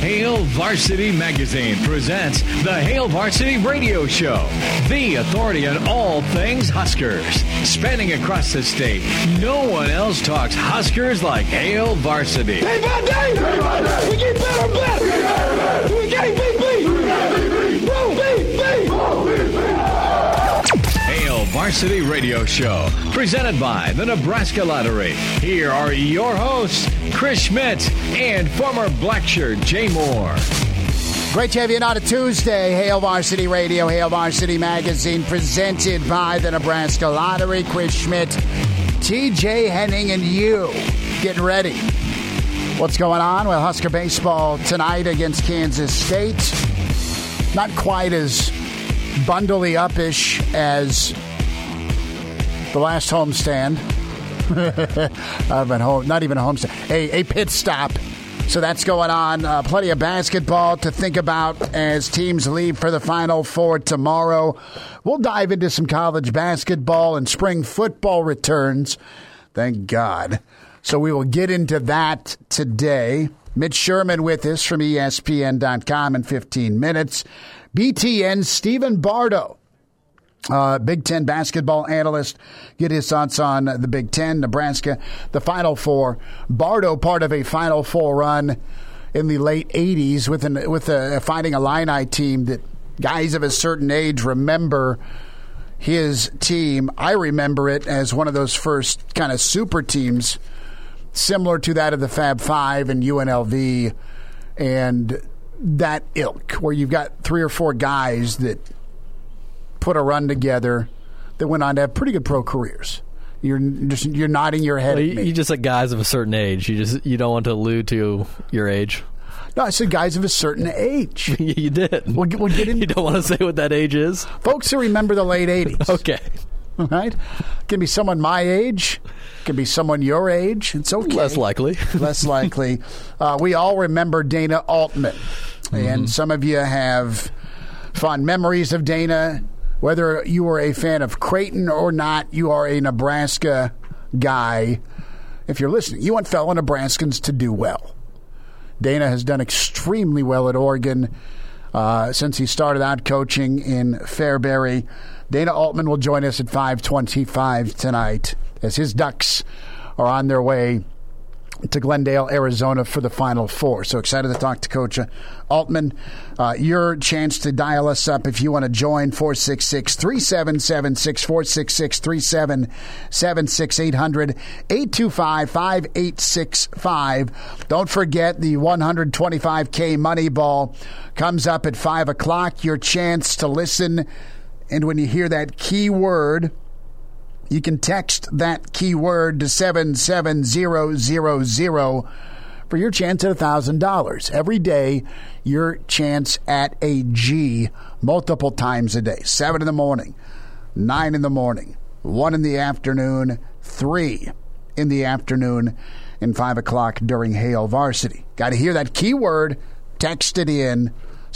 Hail Varsity Magazine presents the Hail Varsity Radio Show, the authority on all things Huskers. Spanning across the state, no one else talks Huskers like Hail Varsity. Day by day, we get better and better. We got beat. Hail Varsity Radio Show, presented by the Nebraska Lottery. Here are your hosts, Chris Schmidt and former Blackshirt Jay Moore. Great to have you on a Tuesday. Hail Varsity Radio, Hail Varsity Magazine, presented by the Nebraska Lottery. Chris Schmidt, TJ Henning, and you getting ready. What's going on? Well, Husker baseball tonight against Kansas State. Not quite as bundly up-ish as the last homestand. Not even a homestand. A pit stop. So that's going on. Plenty of basketball to think about as teams leave for the Final Four tomorrow. We'll dive into some college basketball and spring football returns. Thank God. So we will get into that today. Mitch Sherman with us from ESPN.com in 15 minutes. BTN Stephen Bardo, Big Ten basketball analyst, get his thoughts on the Big Ten, Nebraska, the Final Four. Bardo, part of a Final Four run in the late 80s with a Fighting Illini team that guys of a certain age remember his team. I remember it as one of those first kind of super teams, similar to that of the Fab Five and UNLV and that ilk, where you've got three or four guys that put a run together that went on to have pretty good pro careers. You're nodding your head at me. You just said guys of a certain age. You don't want to allude to your age. No, I said guys of a certain age. You did. We'll get in. You don't want to say what that age is? Folks who remember the late 80s. Okay. All right? Can be someone my age. Can be someone your age. It's okay. Less likely. Less likely. We all remember Dana Altman. And some of you have fond memories of Dana. Whether you were a fan of Creighton or not, you are a Nebraska guy. If you're listening, you want fellow Nebraskans to do well. Dana has done extremely well at Oregon since he started out coaching in Fairbury. Dana Altman will join us at 5:25 tonight as his Ducks are on their way to Glendale, Arizona for the Final Four. So excited to talk to Coach Altman. Your chance to dial us up if you want to join, 466-3776, 466-3776, 800-825-5865. Don't forget the $125K money ball comes up at 5 o'clock. Your chance to listen, and when you hear that key word, you can text that keyword to 77000 for your chance at $1,000. Every day, your chance at a G multiple times a day. 7 in the morning, 9 in the morning, 1 in the afternoon, 3 in the afternoon, and 5 o'clock during Hail Varsity. Got to hear that keyword, text it in,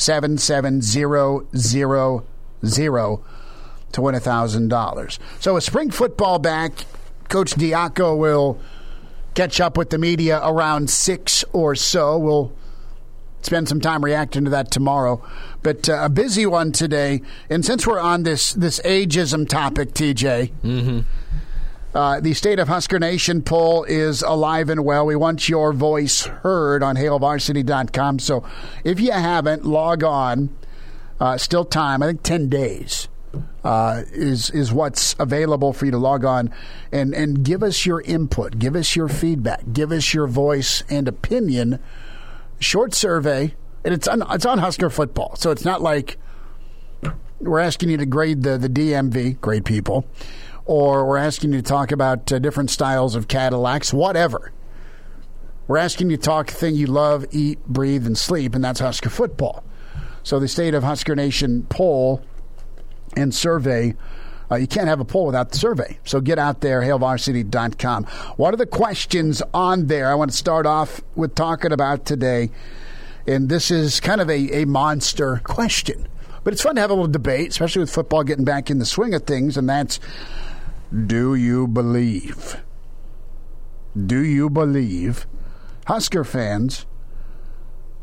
77000. To win $1,000. So with spring football back, Coach Diaco will catch up with the media around 6 or so. We'll spend some time reacting to that tomorrow. But a busy one today. And since we're on this ageism topic, TJ, the State of Husker Nation poll is alive and well. We want your voice heard on HailVarsity.com. So if you haven't, log on. Still time, I think 10 days. Is what's available for you to log on and give us your input, give us your feedback, give us your voice and opinion. Short survey, and it's on Husker football, so it's not like we're asking you to grade the DMV, grade people, or we're asking you to talk about different styles of Cadillacs, whatever. We're asking you to talk thing you love, eat, breathe, and sleep, and that's Husker football. So the State of Husker Nation poll and survey, you can't have a poll without the survey. So get out there, HailVarsity.com. What are the questions on there I want to start off with talking about today? And this is kind of a monster question. But it's fun to have a little debate, especially with football getting back in the swing of things, and that's, do you believe Husker fans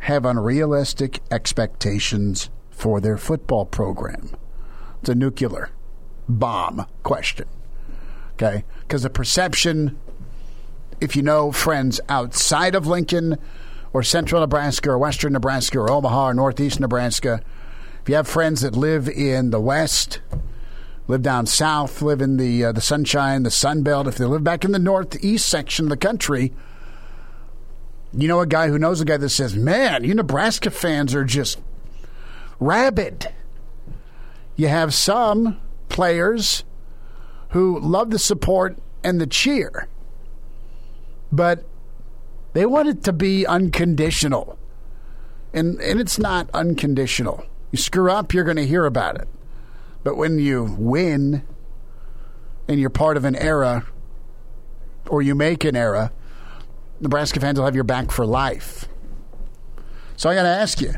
have unrealistic expectations for their football program? It's a nuclear bomb question. Okay? Because the perception, if you know friends outside of Lincoln or central Nebraska or western Nebraska or Omaha or northeast Nebraska, if you have friends that live in the West, live down south, live in the sunshine, the Sun Belt, if they live back in the northeast section of the country, you know a guy who knows a guy that says, man, you Nebraska fans are just rabid. You have some players who love the support and the cheer, but they want it to be unconditional. And it's not unconditional. You screw up, you're going to hear about it. But when you win and you're part of an era, or you make an era, Nebraska fans will have your back for life. So I got to ask you,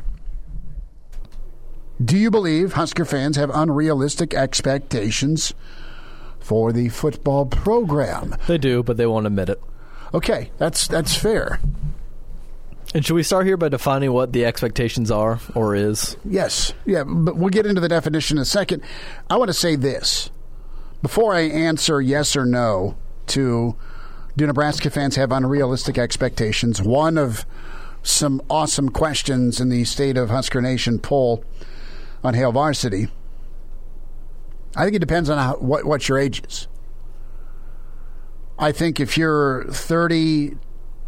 do you believe Husker fans have unrealistic expectations for the football program? They do, but they won't admit it. Okay, that's fair. And should we start here by defining what the expectations are or is? Yes. Yeah, but we'll get into the definition in a second. I want to say this. Before I answer yes or no to do Nebraska fans have unrealistic expectations, one of some awesome questions in the State of Husker Nation poll on Hail Varsity, I think it depends on what your age is. I think if you're 30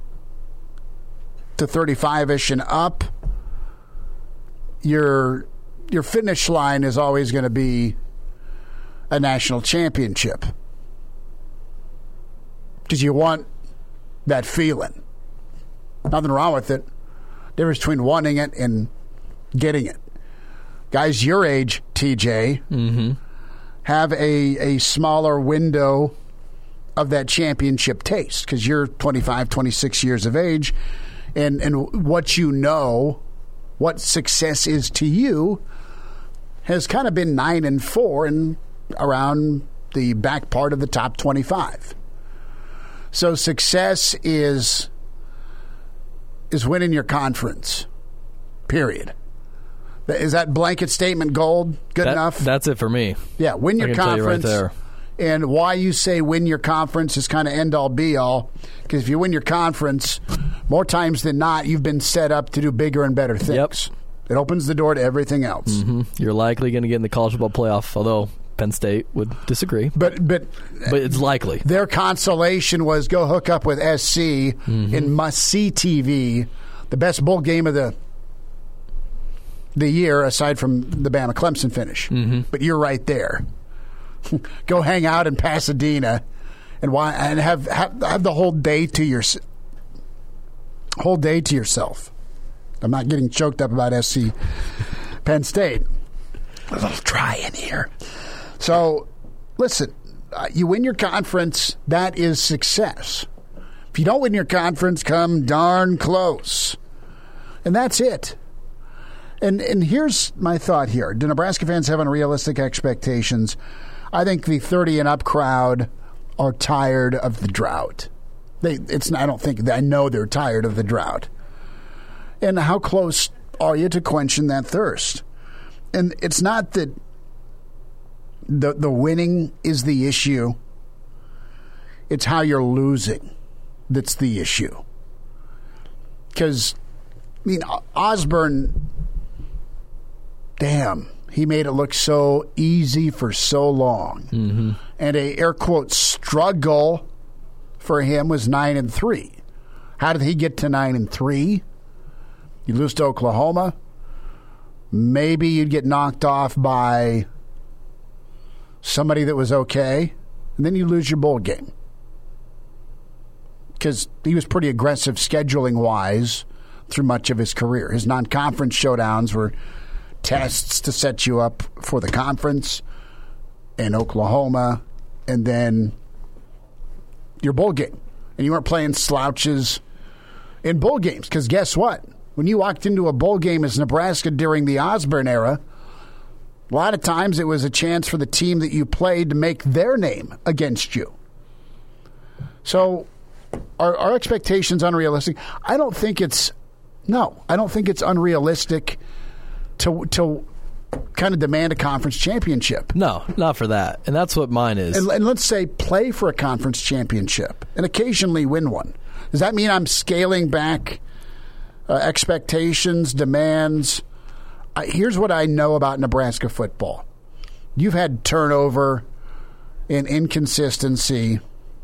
to 35-ish and up, your finish line is always going to be a national championship, because you want that feeling. Nothing wrong with it. Difference between wanting it and getting it. Guys your age, TJ, have a smaller window of that championship taste, because you're 25, 26 years of age, and what you know, what success is to you, has kind of been 9-4 and around the back part of the top 25. So success is winning your conference, period. Is that blanket statement gold good enough? That's it for me. Yeah, win your conference. Tell you right there. And why you say win your conference is kind of end-all, be-all, because if you win your conference, more times than not, you've been set up to do bigger and better things. Yep. It opens the door to everything else. Mm-hmm. You're likely going to get in the college football playoff, although Penn State would disagree. But it's likely. Their consolation was go hook up with SC in must-see TV, the best bowl game of the year, aside from the Bama-Clemson finish. But you're right there. Go hang out in Pasadena and have the whole day to yourself. I'm not getting choked up about SC Penn State. A little dry in here. So, listen, you win your conference, that is success. If you don't win your conference, come darn close. And that's it. And here's my thought here. Do Nebraska fans have unrealistic expectations? I think the 30 and up crowd are tired of the drought. I know they're tired of the drought. And how close are you to quenching that thirst? And it's not that the winning is the issue. It's how you're losing that's the issue. Because, Osborne, damn, he made it look so easy for so long. And a air quote struggle for him was 9-3. How did he get to 9-3? You lose to Oklahoma. Maybe you'd get knocked off by somebody that was okay, and then you lose your bowl game. Because he was pretty aggressive scheduling-wise through much of his career. His non-conference showdowns were tests to set you up for the conference in Oklahoma, and then your bowl game. And you weren't playing slouches in bowl games, because guess what? When you walked into a bowl game as Nebraska during the Osborne era, a lot of times it was a chance for the team that you played to make their name against you. So are our expectations unrealistic? I don't think it's No, I don't think it's unrealistic to kind of demand a conference championship. No, not for that. And that's what mine is. And let's say play for a conference championship and occasionally win one. Does that mean I'm scaling back expectations, demands? Here's what I know about Nebraska football. You've had turnover and inconsistency.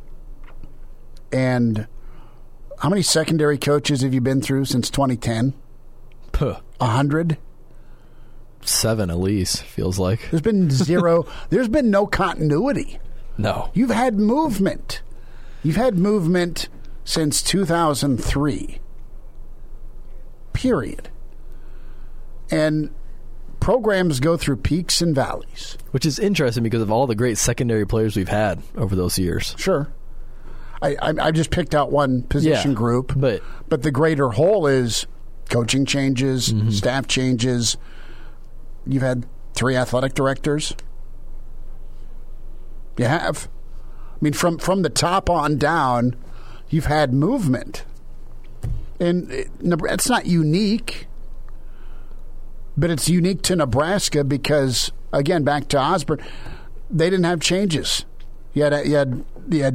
And how many secondary coaches have you been through since 2010? 100? 7 at least, feels like. There's been zero. There's been no continuity. No. You've had movement. You've had movement since 2003. Period. And programs go through peaks and valleys. Which is interesting because of all the great secondary players we've had over those years. Sure. I just picked out one position group. But the greater whole is coaching changes, staff changes. You've had 3 athletic directors. You have. I mean, from the top on down, you've had movement. And it's not unique, but it's unique to Nebraska because, again, back to Osborne, they didn't have changes. You had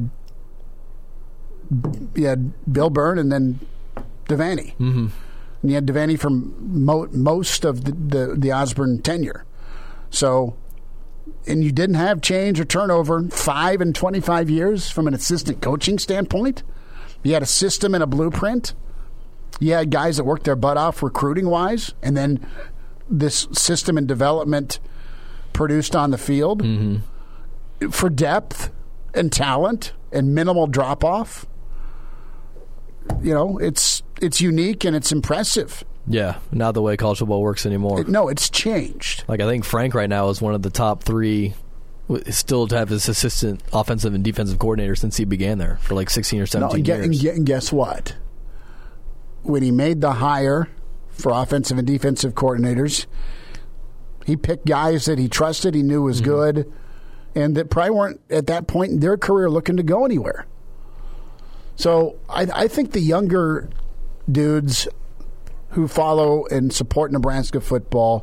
Bill Byrne and then Devaney. Mm-hmm. And you had Devaney from most of the Osborne tenure. So, and you didn't have change or turnover 5 and 25 years from an assistant coaching standpoint. You had a system and a blueprint. You had guys that worked their butt off recruiting-wise, and then this system and development produced on the field for depth and talent and minimal drop-off. You know, it's unique and it's impressive. Yeah, not the way college football works anymore. It's changed. Like, I think Frank right now is one of the top 3 still to have his assistant offensive and defensive coordinator since he began there for like 16 or 17 years. And guess what? When he made the hire for offensive and defensive coordinators, he picked guys that he trusted, he knew was good, and that probably weren't at that point in their career looking to go anywhere. So I think the younger dudes who follow and support Nebraska football,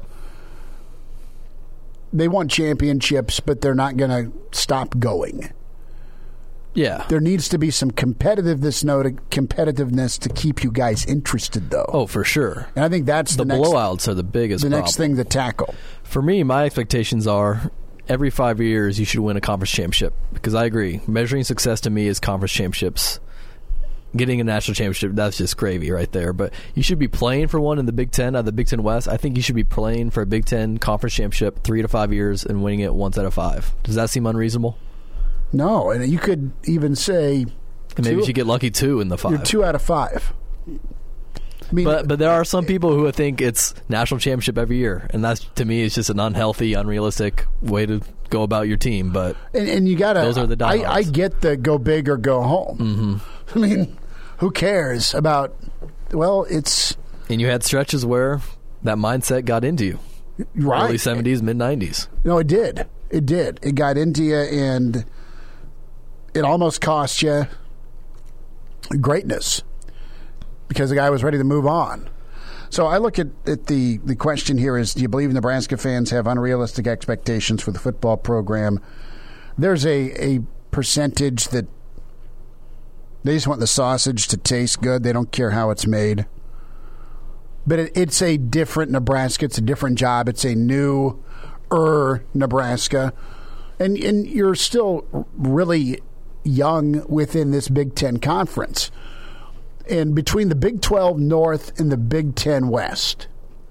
they want championships, but they're not going to stop going. Yeah. There needs to be some competitiveness to keep you guys interested, though. Oh, for sure. And I think that's the blowouts are the biggest problem. Next thing to tackle. For me, my expectations are every 5 years you should win a conference championship, because I agree. Measuring success to me is conference championships. Getting a national championship, that's just gravy right there. But you should be playing for one in the Big Ten, the Big Ten West. I think you should be playing for a Big Ten conference championship 3 to 5 years and winning it once out of 5. Does that seem unreasonable? No, and you could even say... And maybe you should get lucky 2 in the 5. You're 2 out of 5. I mean, but there are some people who think it's national championship every year, and that to me is just an unhealthy, unrealistic way to go about your team. But and you gotta. Those are the diehards. I get the go big or go home. Mm-hmm. I mean, who cares about? Well, it's. And you had stretches where that mindset got into you. Right. Early 70s, mid 90s. No, it did. It did. It got into you, and it almost cost you greatness, because the guy was ready to move on. So I look at the question here is, do you believe Nebraska fans have unrealistic expectations for the football program? There's a percentage that they just want the sausage to taste good. They don't care how it's made. But it's a different Nebraska. It's a different job. It's a new-er Nebraska. And you're still really young within this Big Ten conference. And between the Big 12 North and the Big 10 West,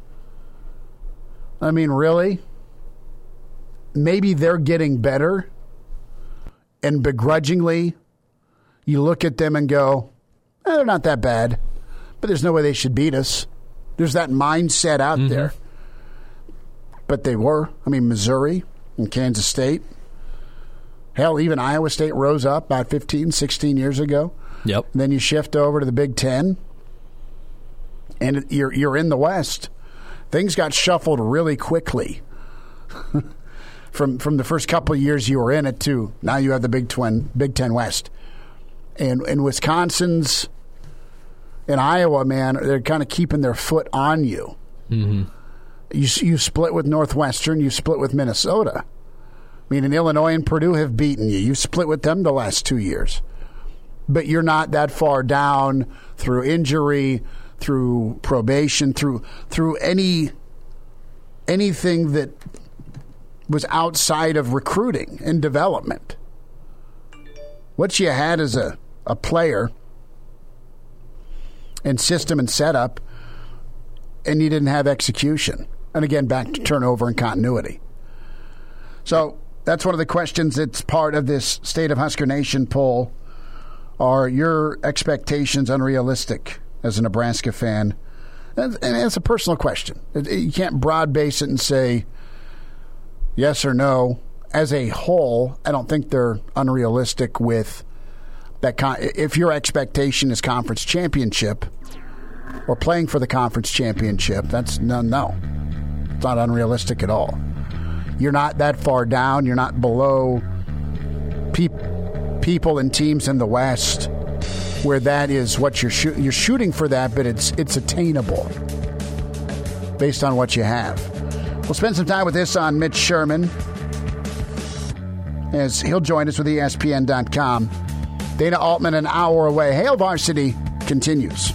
I mean, really? Maybe they're getting better, and begrudgingly, you look at them and go, they're not that bad, but there's no way they should beat us. There's that mindset out there. But they were. I mean, Missouri and Kansas State. Hell, even Iowa State rose up about 15, 16 years ago. Yep. And then you shift over to the Big Ten, and you're in the West. Things got shuffled really quickly from the first couple of years you were in it to now you have the Big Ten West, and Wisconsin's in Iowa, man, they're kind of keeping their foot on you. Mm-hmm. You split with Northwestern. You split with Minnesota. I mean, Illinois and Purdue have beaten you. You split with them the last 2 years. But you're not that far down through injury, through probation, through anything that was outside of recruiting and development. What you had as a player and system and setup, and you didn't have execution. And again, back to turnover and continuity. So that's one of the questions that's part of this State of Husker Nation poll. Are your expectations unrealistic as a Nebraska fan? And it's a personal question. You can't broad base it and say yes or no. As a whole, I don't think they're unrealistic with that. If your expectation is conference championship or playing for the conference championship, that's no. It's not unrealistic at all. You're not that far down. You're not below people and teams in the West where that is what you're shooting. You're shooting for that, but it's attainable based on what you have. We'll spend some time with this on Mitch Sherman as he'll join us with ESPN.com. Dana Altman an hour away. Hail Varsity continues.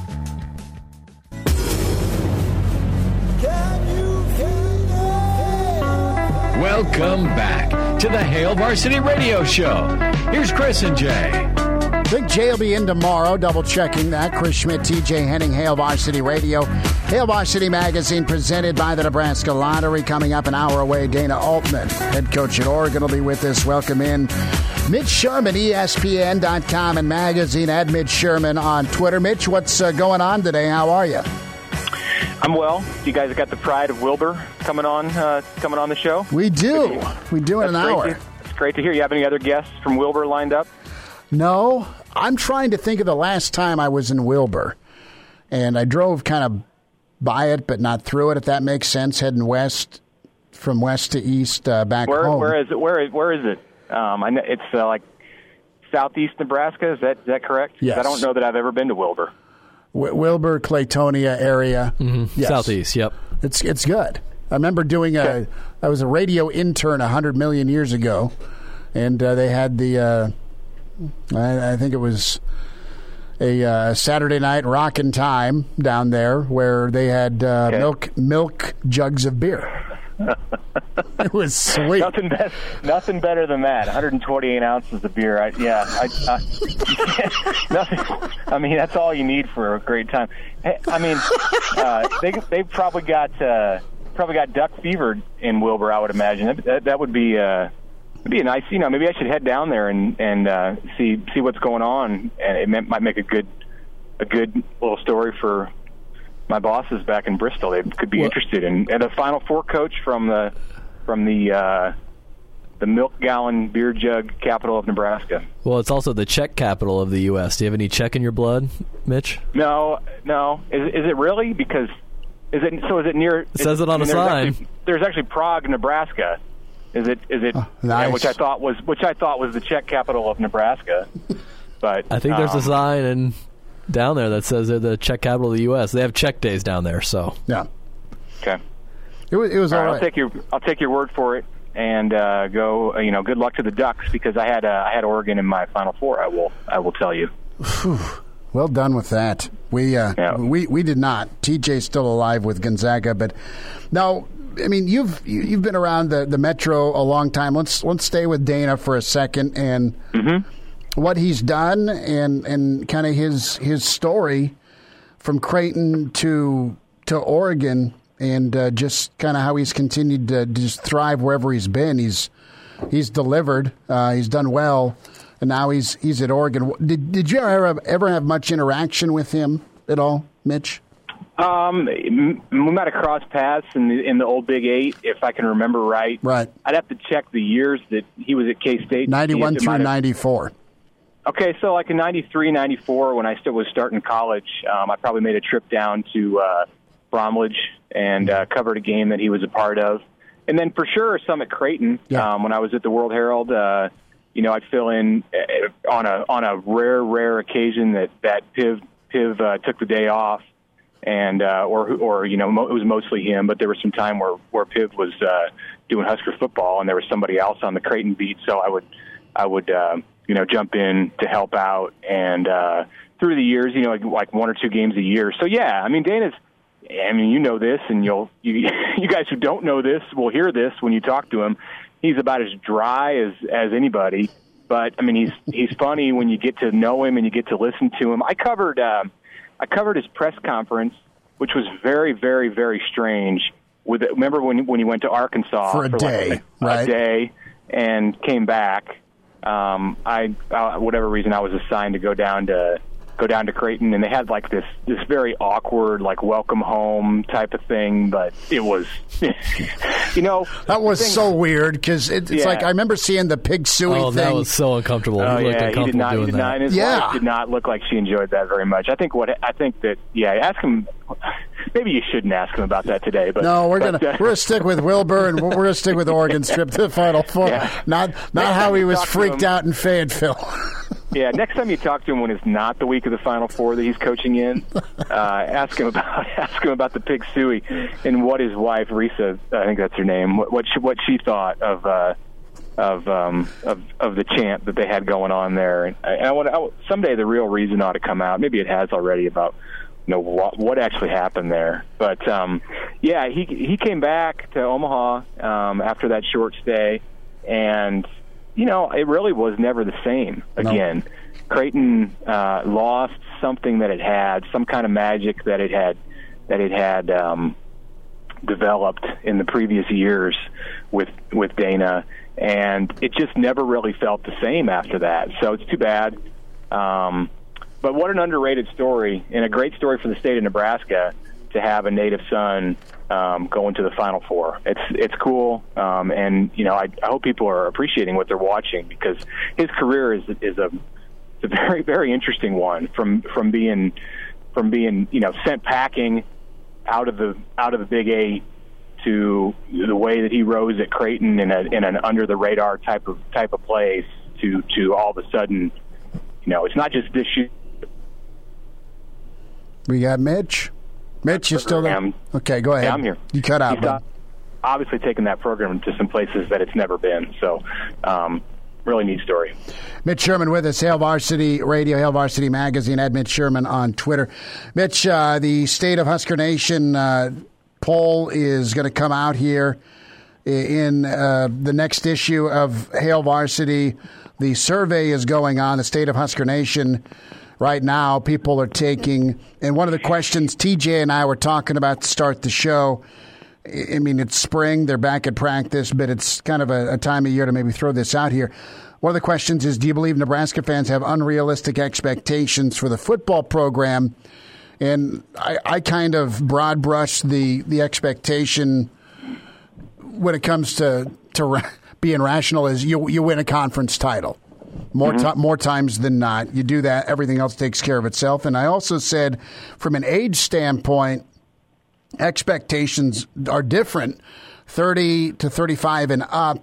Welcome back to the Hail Varsity Radio Show. Here's Chris and Jay. Big Jay will be in tomorrow, double-checking that. Chris Schmidt, TJ Henning, Hail Varsity Radio. Hail Varsity Magazine presented by the Nebraska Lottery. Coming up an hour away, Dana Altman, head coach at Oregon, will be with us. Welcome in Mitch Sherman, ESPN.com and magazine, at Mitch Sherman on Twitter. Mitch, what's going on today? How are you? I'm well. You guys got the pride of Wilbur coming on the show? We do. We do in an hour. It's great to hear. You have any other guests from Wilbur lined up? No. I'm trying to think of the last time I was in Wilbur. And I drove kind of by it, but not through it, if that makes sense, heading west, from west to east, back home. Where is it? Where is it? I know it's like southeast Nebraska. Is that correct? Yes. I don't know that I've ever been to Wilbur. Wilbur, Claytonia area. Mm-hmm. Yes. Southeast, yep. It's good. I remember doing I was a radio intern 100 million years ago, and they had the, I think it was a Saturday night rockin' time down there where they had milk jugs of beer. It was sweet. Nothing better than that. 128 ounces of beer. Nothing. I mean, that's all you need for a great time. I mean, they probably got duck fever in Wilbur. I would imagine that would be a nice. Maybe I should head down there and see what's going on, and it might make a good little story for my bosses back in Bristol. They could be interested in. And a Final Four coach from the milk gallon beer jug capital of Nebraska. Well, it's also the Czech capital of the U.S. Do you have any Czech in your blood, Mitch? No. Is it really? Because is it near? It says it on a sign. There's actually Prague, Nebraska. Is it? Oh, nice. Yeah, which I thought was the Czech capital of Nebraska. But I think there's a sign down there that says they're the Czech capital of the U.S. They have Czech days down there, so yeah. Okay. It was all right. I'll take your word for it, and go. Good luck to the Ducks, because I had Oregon in my Final Four. I will tell you. Well done with that. We did not. TJ's still alive with Gonzaga, but now, I mean, you've been around the Metro a long time. Let's stay with Dana for a second and what he's done and kind of his story from Creighton to Oregon, and just kind of how he's continued to just thrive wherever he's been. He's delivered. He's done well, and now he's at Oregon. Did you ever have much interaction with him at all, Mitch? We might have crossed paths in the old Big 8, if I can remember right. Right. I'd have to check the years that he was at K-State. 91 through 94. Okay, so like in 93, 94, when I still was starting college, I probably made a trip down to Bromwich and covered a game that he was a part of. And then for sure some at Creighton. Yeah. When I was at the World Herald, I'd fill in on a rare occasion that Piv Piv took the day off, and or it was mostly him, but there was some time where Piv was doing Husker football, and there was somebody else on the Creighton beat, so I would jump in to help out, and through the years, like 1 or 2 games a year. So yeah, I mean, Dana's. I mean, you know this, and you guys who don't know this will hear this when you talk to him. He's about as dry as anybody, but I mean, he's funny when you get to know him and you get to listen to him. I covered his press conference, which was very, very, very strange. Remember when he went to Arkansas for a day, right? A day, and came back. Whatever reason, I was assigned to go down to Creighton, and they had like this very awkward, like, welcome home type of thing, but it was, that was so weird, because it's like, I remember seeing the Pig Suey thing. That was so uncomfortable. He did not, and his wife did not look like she enjoyed that very much. Ask him, maybe you shouldn't ask him about that today, but no, we're gonna stick with Wilbur, and we're gonna stick with Oregon's trip to the Final Four. Yeah. Not how he was freaked out in Fayetteville. Yeah, next time you talk to him when it's not the week of the Final Four that he's coaching in, ask him about the Pig Suey and what his wife Risa, I think that's her name, what she thought of the chant that they had going on there. And someday the real reason ought to come out. Maybe it has already, about what actually happened there. But he came back to Omaha after that short stay, and it really was never the same again. No. Creighton lost something that it had, some kind of magic that it had developed in the previous years with Dana, and it just never really felt the same after that. So it's too bad. But what an underrated story, and a great story for the state of Nebraska to have a native son going to the Final Four. It's cool, and I hope people are appreciating what they're watching, because his career is a very, very interesting one. From being sent packing out of the Big 8 to the way that he rose at Creighton in an under the radar type of place to all of a sudden, it's not just this year. We got Mitch. Mitch, you still there? Okay, go ahead. Yeah, I'm here. You cut out. He's obviously taking that program to some places that it's never been. So, really neat story. Mitch Sherman with us, Hail Varsity Radio, Hail Varsity Magazine, at Mitch Sherman on Twitter. Mitch, the State of Husker Nation poll is going to come out here in the next issue of Hail Varsity. The survey is going on, the State of Husker Nation. Right now, people are taking, and one of the questions TJ and I were talking about to start the show, I mean, it's spring, they're back at practice, but it's kind of a time of year to maybe throw this out here. One of the questions is, do you believe Nebraska fans have unrealistic expectations for the football program? And I kind of broad brush the expectation when it comes to being rational is you win a conference title. More times than not. You do that, everything else takes care of itself. And I also said, from an age standpoint, expectations are different. 30 to 35 and up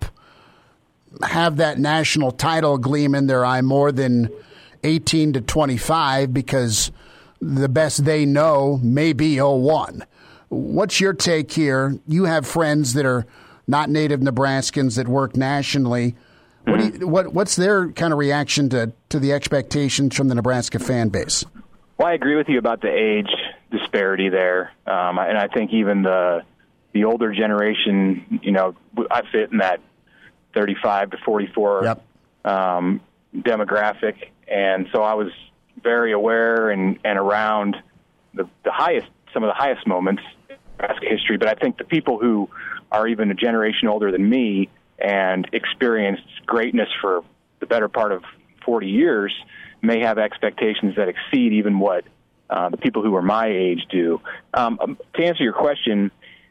have that national title gleam in their eye more than 18 to 25, because the best they know may be 01. What's your take here? You have friends that are not native Nebraskans that work nationally. What's their kind of reaction to the expectations from the Nebraska fan base? Well, I agree with you about the age disparity there, and I think even the older generation, I fit in that 35 to 44 demographic, and so I was very aware and around some of the highest moments in Nebraska history. But I think the people who are even a generation older than me and experienced greatness for the better part of 40 years may have expectations that exceed even what the people who are my age do. To answer your question,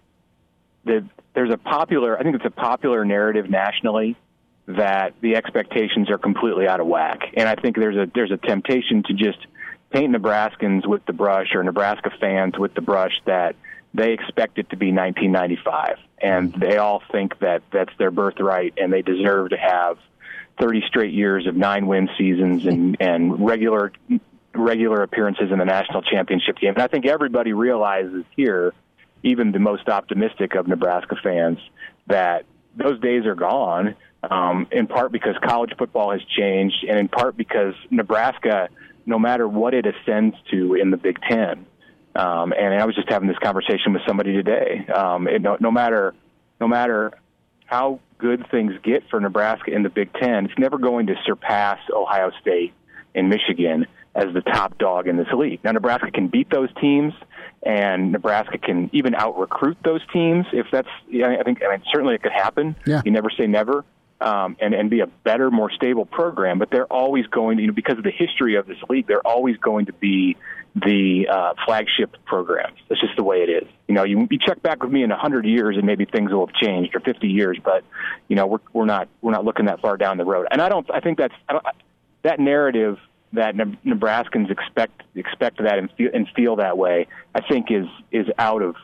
I think it's a popular narrative nationally that the expectations are completely out of whack. And I think there's a temptation to just paint Nebraskans with the brush, or Nebraska fans with the brush, that they expect it to be 1995, and they all think that that's their birthright, and they deserve to have 30 straight years of 9-win seasons and regular regular appearances in the national championship game. And I think everybody realizes here, even the most optimistic of Nebraska fans, that those days are gone, in part because college football has changed, and in part because Nebraska, no matter what it ascends to in the Big Ten, and I was just having this conversation with somebody today, no matter how good things get for Nebraska in the Big Ten, it's never going to surpass Ohio State and Michigan as the top dog in this league. Now, Nebraska can beat those teams, and Nebraska can even out-recruit those teams. If that's, I mean, certainly it could happen. Yeah. You never say never, and be a better, more stable program. But they're always going to, because of the history of this league, they're always going to be the flagship programs. That's just the way it is. You check back with me in 100 years, and maybe things will have changed, or 50 years. But we're not looking that far down the road. And I think that narrative that Nebraskans expect that and feel that way, I think is out of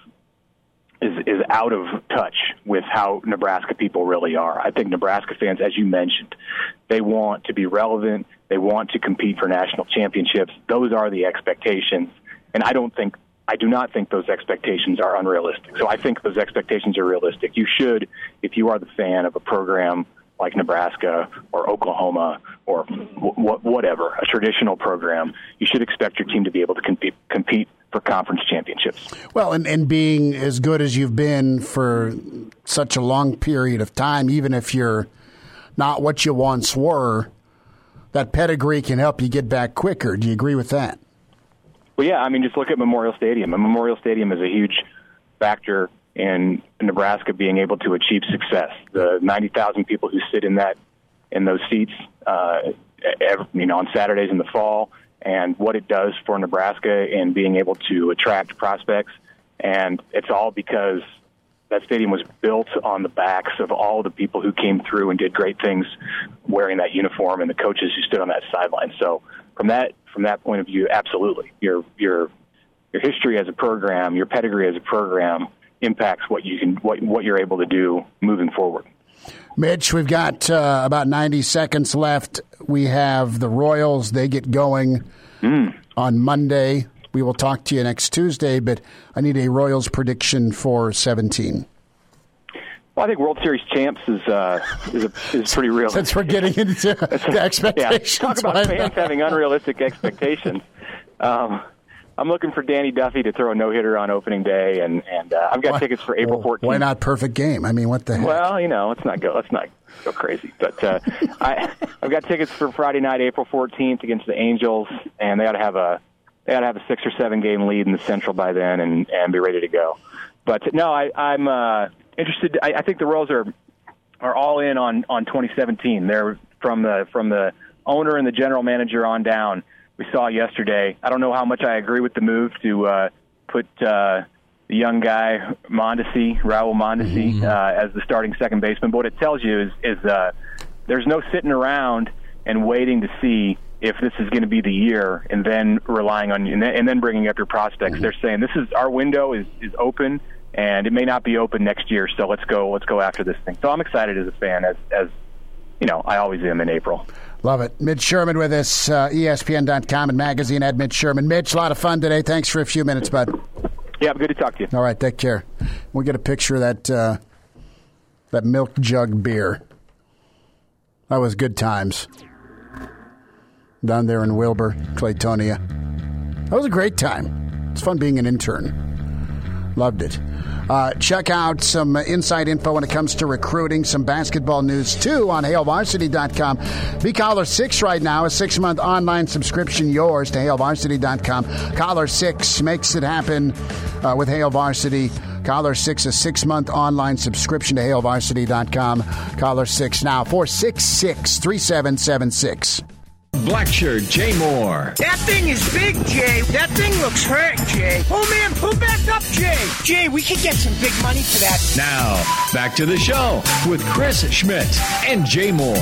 touch with how Nebraska people really are. I think Nebraska fans, as you mentioned, they want to be relevant. They want to compete for national championships. Those are the expectations, and I do not think those expectations are unrealistic. So I think those expectations are realistic. You should, if you are the fan of a program like Nebraska or Oklahoma or whatever, a traditional program, you should expect your team to be able to compete for conference championships. Well, and being as good as you've been for such a long period of time, even if you're not what you once were, that pedigree can help you get back quicker. Do you agree with that? Well, yeah. I mean, just look at Memorial Stadium. Memorial Stadium is a huge factor in Nebraska being able to achieve success. The 90,000 people who sit in those seats, on Saturdays in the fall, and what it does for Nebraska in being able to attract prospects. And it's all because that stadium was built on the backs of all the people who came through and did great things wearing that uniform, and the coaches who stood on that sideline. So from that point of view, absolutely, your history as a program, your pedigree as a program, impacts what you're able to do moving forward. Mitch, we've got about 90 seconds left. We have the Royals. They get going on Monday. We will talk to you next Tuesday, but I need a Royals prediction for 17. Well, I think World Series champs is pretty real. Since we're getting into the expectations. Yeah. Talk about fans having unrealistic expectations. I'm looking for Danny Duffy to throw a no-hitter on opening day, and I've got tickets for April 14th. Why not perfect game? I mean, what the heck? Well, let's not go crazy. But I've got tickets for Friday night, April 14th, against the Angels, and they ought to have a 6 or 7 game lead in the Central by then, and be ready to go. But no, I'm interested. I think the Royals are all in on 2017. They're from the owner and the general manager on down. We saw yesterday. I don't know how much I agree with the move to put the young guy Raul Mondesi, as the starting second baseman. But what it tells you is there's no sitting around and waiting to see if this is going to be the year, and then relying on and then bringing up your prospects. They're saying this is our window is open, and it may not be open next year. So let's go after this thing. So I'm excited as a fan, as I always am in April. Love it. Mitch Sherman with us, ESPN.com and magazine at Mitch Sherman. Mitch, a lot of fun today. Thanks for a few minutes, bud. Yeah, good to talk to you. All right, take care. We'll get a picture of that milk jug beer. That was good times. Down there in Wilbur, Claytonia. That was a great time. It's fun being an intern. Loved it. Check out some inside info when it comes to recruiting, some basketball news, too, on HailVarsity.com. Be Collar 6 right now, a 6-month online subscription yours to HailVarsity.com. Collar 6 makes it happen with Hail Varsity. Collar 6, a 6-month online subscription to HailVarsity.com. Collar 6 now, 466-3776. Blackshirt Jay Moore. That thing is big, Jay. That thing looks hurt, Jay. Oh, man, pull back up, Jay. Jay, we could get some big money for that. Now, back to the show with Chris Schmidt and Jay Moore.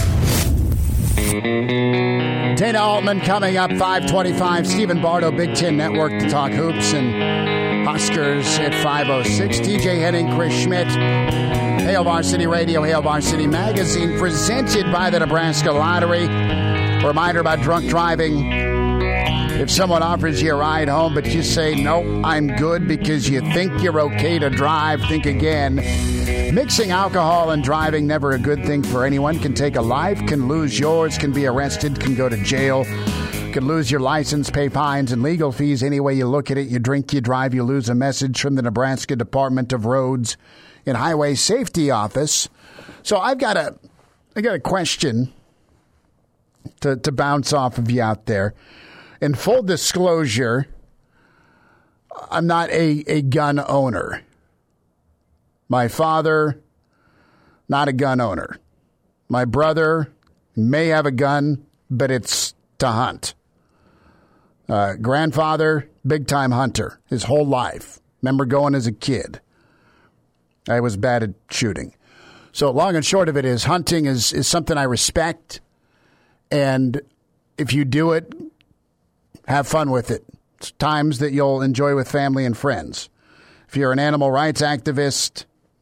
Dana Altman coming up, 5:25. Stephen Bardo, Big Ten Network to talk hoops and Huskers at 5:06. TJ Henning, Chris Schmidt. Hail Varsity Radio, Hail Varsity Magazine, presented by the Nebraska Lottery. Reminder about drunk driving. If someone offers you a ride home, but you say, no, I'm good because you think you're okay to drive, think again. Mixing alcohol and driving, never a good thing for anyone. Can take a life, can lose yours, can be arrested, can go to jail, can lose your license, pay fines and legal fees. Any way you look at it, you drink, you drive, you lose a message from the Nebraska Department of Roads and Highway Safety Office. So I got a question to bounce off of you out there. In full disclosure, I'm not a gun owner. My father, not a gun owner. My brother may have a gun, but it's to hunt. Grandfather, big-time hunter, his whole life. Remember going as a kid. I was bad at shooting. So long and short of it is hunting is something I respect. And if you do it, have fun with it. It's times that you'll enjoy with family and friends. If you're an animal rights activist,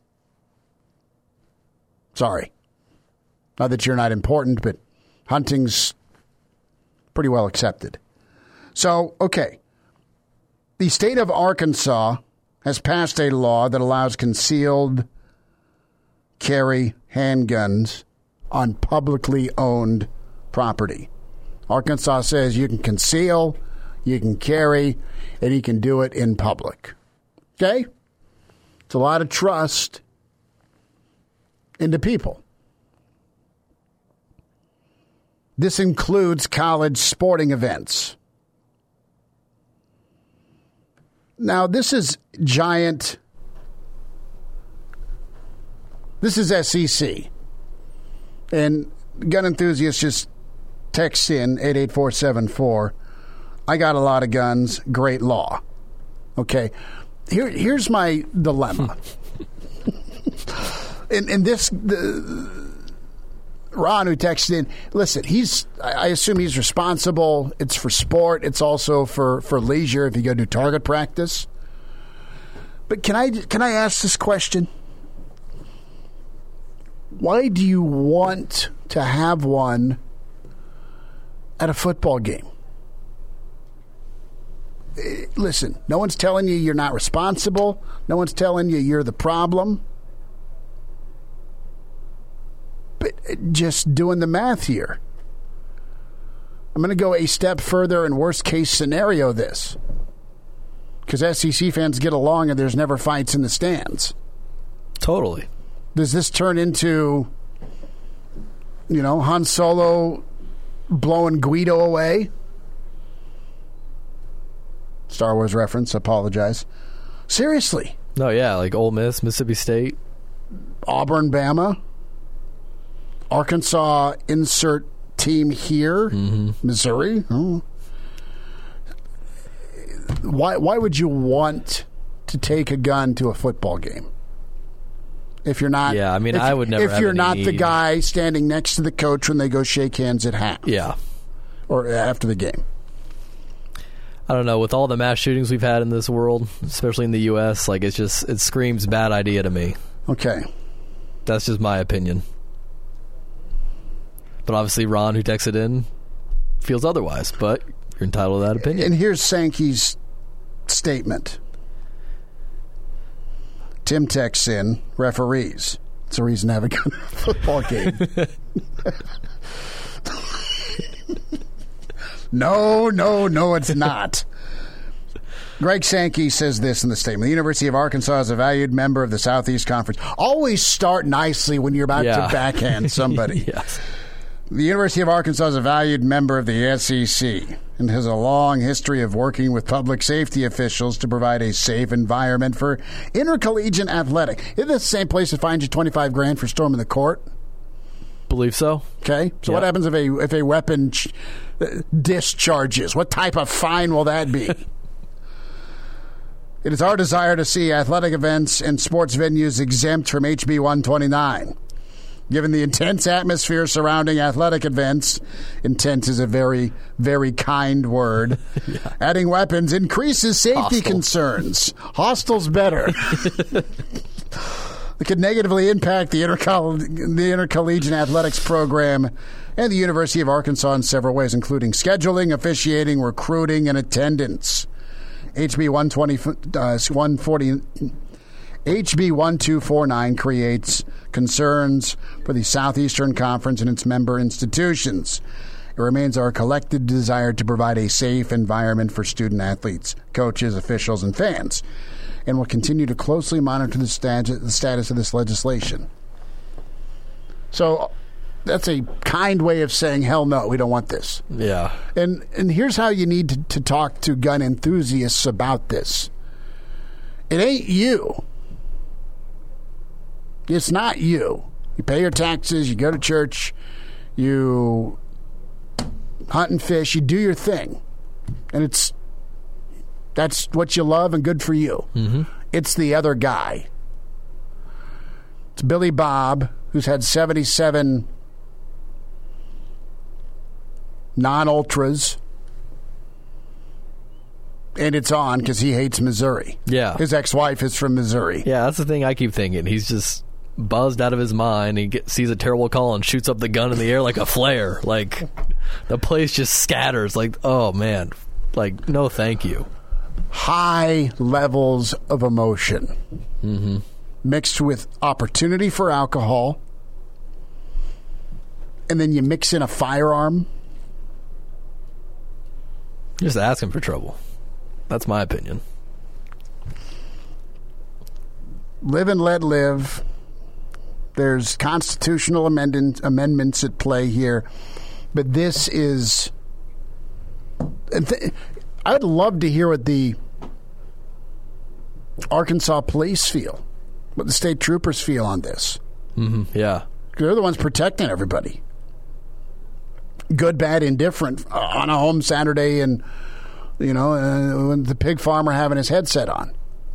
sorry. Not that you're not important, but hunting's pretty well accepted. So, okay. The state of Arkansas has passed a law that allows concealed carry handguns on publicly owned property. Arkansas says you can conceal, you can carry, and you can do it in public. Okay? It's a lot of trust into people. This includes college sporting events. Now, this is giant. This is SEC. And gun enthusiasts just text in 88474. I got a lot of guns. Great law. Okay. Here's my dilemma. and this, Ron, who texted in, listen, I assume he's responsible. It's for sport. It's also for leisure if you go do target practice. But can I ask this question? Why do you want to have one at a football game? Listen, no one's telling you you're not responsible. No one's telling you you're the problem. But just doing the math here. I'm going to go a step further and worst case scenario this. Because SEC fans get along and there's never fights in the stands. Totally. Does this turn into, Han Solo blowing Guido away? Star Wars reference, apologize. Seriously. No, yeah, like Ole Miss, Mississippi State. Auburn, Bama. Arkansas, insert team here. Mm-hmm. Missouri. Oh. Why would you want to take a gun to a football game? If you're not, yeah, I mean, I would never. If you're not the guy standing next to the coach when they go shake hands at half, yeah, or after the game. I don't know. With all the mass shootings we've had in this world, especially in the U.S., like it screams bad idea to me. Okay, that's just my opinion. But obviously, Ron, who texted in, feels otherwise. But you're entitled to that opinion. And here's Sankey's statement. Tim texts in, referees. It's a reason to have a gun in a football game. No, it's not. Greg Sankey says this in the statement. The University of Arkansas is a valued member of the Southeast Conference. Always start nicely when you're about to backhand somebody. Yes. The University of Arkansas is a valued member of the SEC and has a long history of working with public safety officials to provide a safe environment for intercollegiate athletic. Isn't this the same place that finds you $25,000 for storming the court? Believe so. Okay. So what happens if a weapon discharges? What type of fine will that be? It is our desire to see athletic events and sports venues exempt from HB 129. Given the intense atmosphere surrounding athletic events, intense is a very, very kind word. Yeah. Adding weapons increases safety concerns. Hostile's better. The It could negatively impact the intercollegiate athletics program and the University of Arkansas in several ways, including scheduling, officiating, recruiting, and attendance. HB 1249 creates concerns for the Southeastern Conference and its member institutions. It remains our collective desire to provide a safe environment for student athletes, coaches, officials, and fans, and will continue to closely monitor the status of this legislation. So that's a kind way of saying, hell no, we don't want this. Yeah. And here's how you need to talk to gun enthusiasts about this. It ain't you. It's not you. You pay your taxes, you go to church, you hunt and fish, you do your thing. And that's what you love and good for you. Mm-hmm. It's the other guy. It's Billy Bob, who's had 77 non-ultras. And it's on because he hates Missouri. Yeah. His ex-wife is from Missouri. Yeah, that's the thing I keep thinking. He's just buzzed out of his mind. He sees a terrible call and shoots up the gun in the air like a flare. Like, the place just scatters. Like, oh, man. Like, no thank you. High levels of emotion. Mm-hmm. Mixed with opportunity for alcohol. And then you mix in a firearm. Just asking for trouble. That's my opinion. Live and let live. There's constitutional amendments at play here. But this is... I'd love to hear what the Arkansas police feel, what the state troopers feel on this. Mm-hmm. Yeah. They're the ones protecting everybody. Good, bad, indifferent on a home Saturday and, when the pig farmer having his headset on.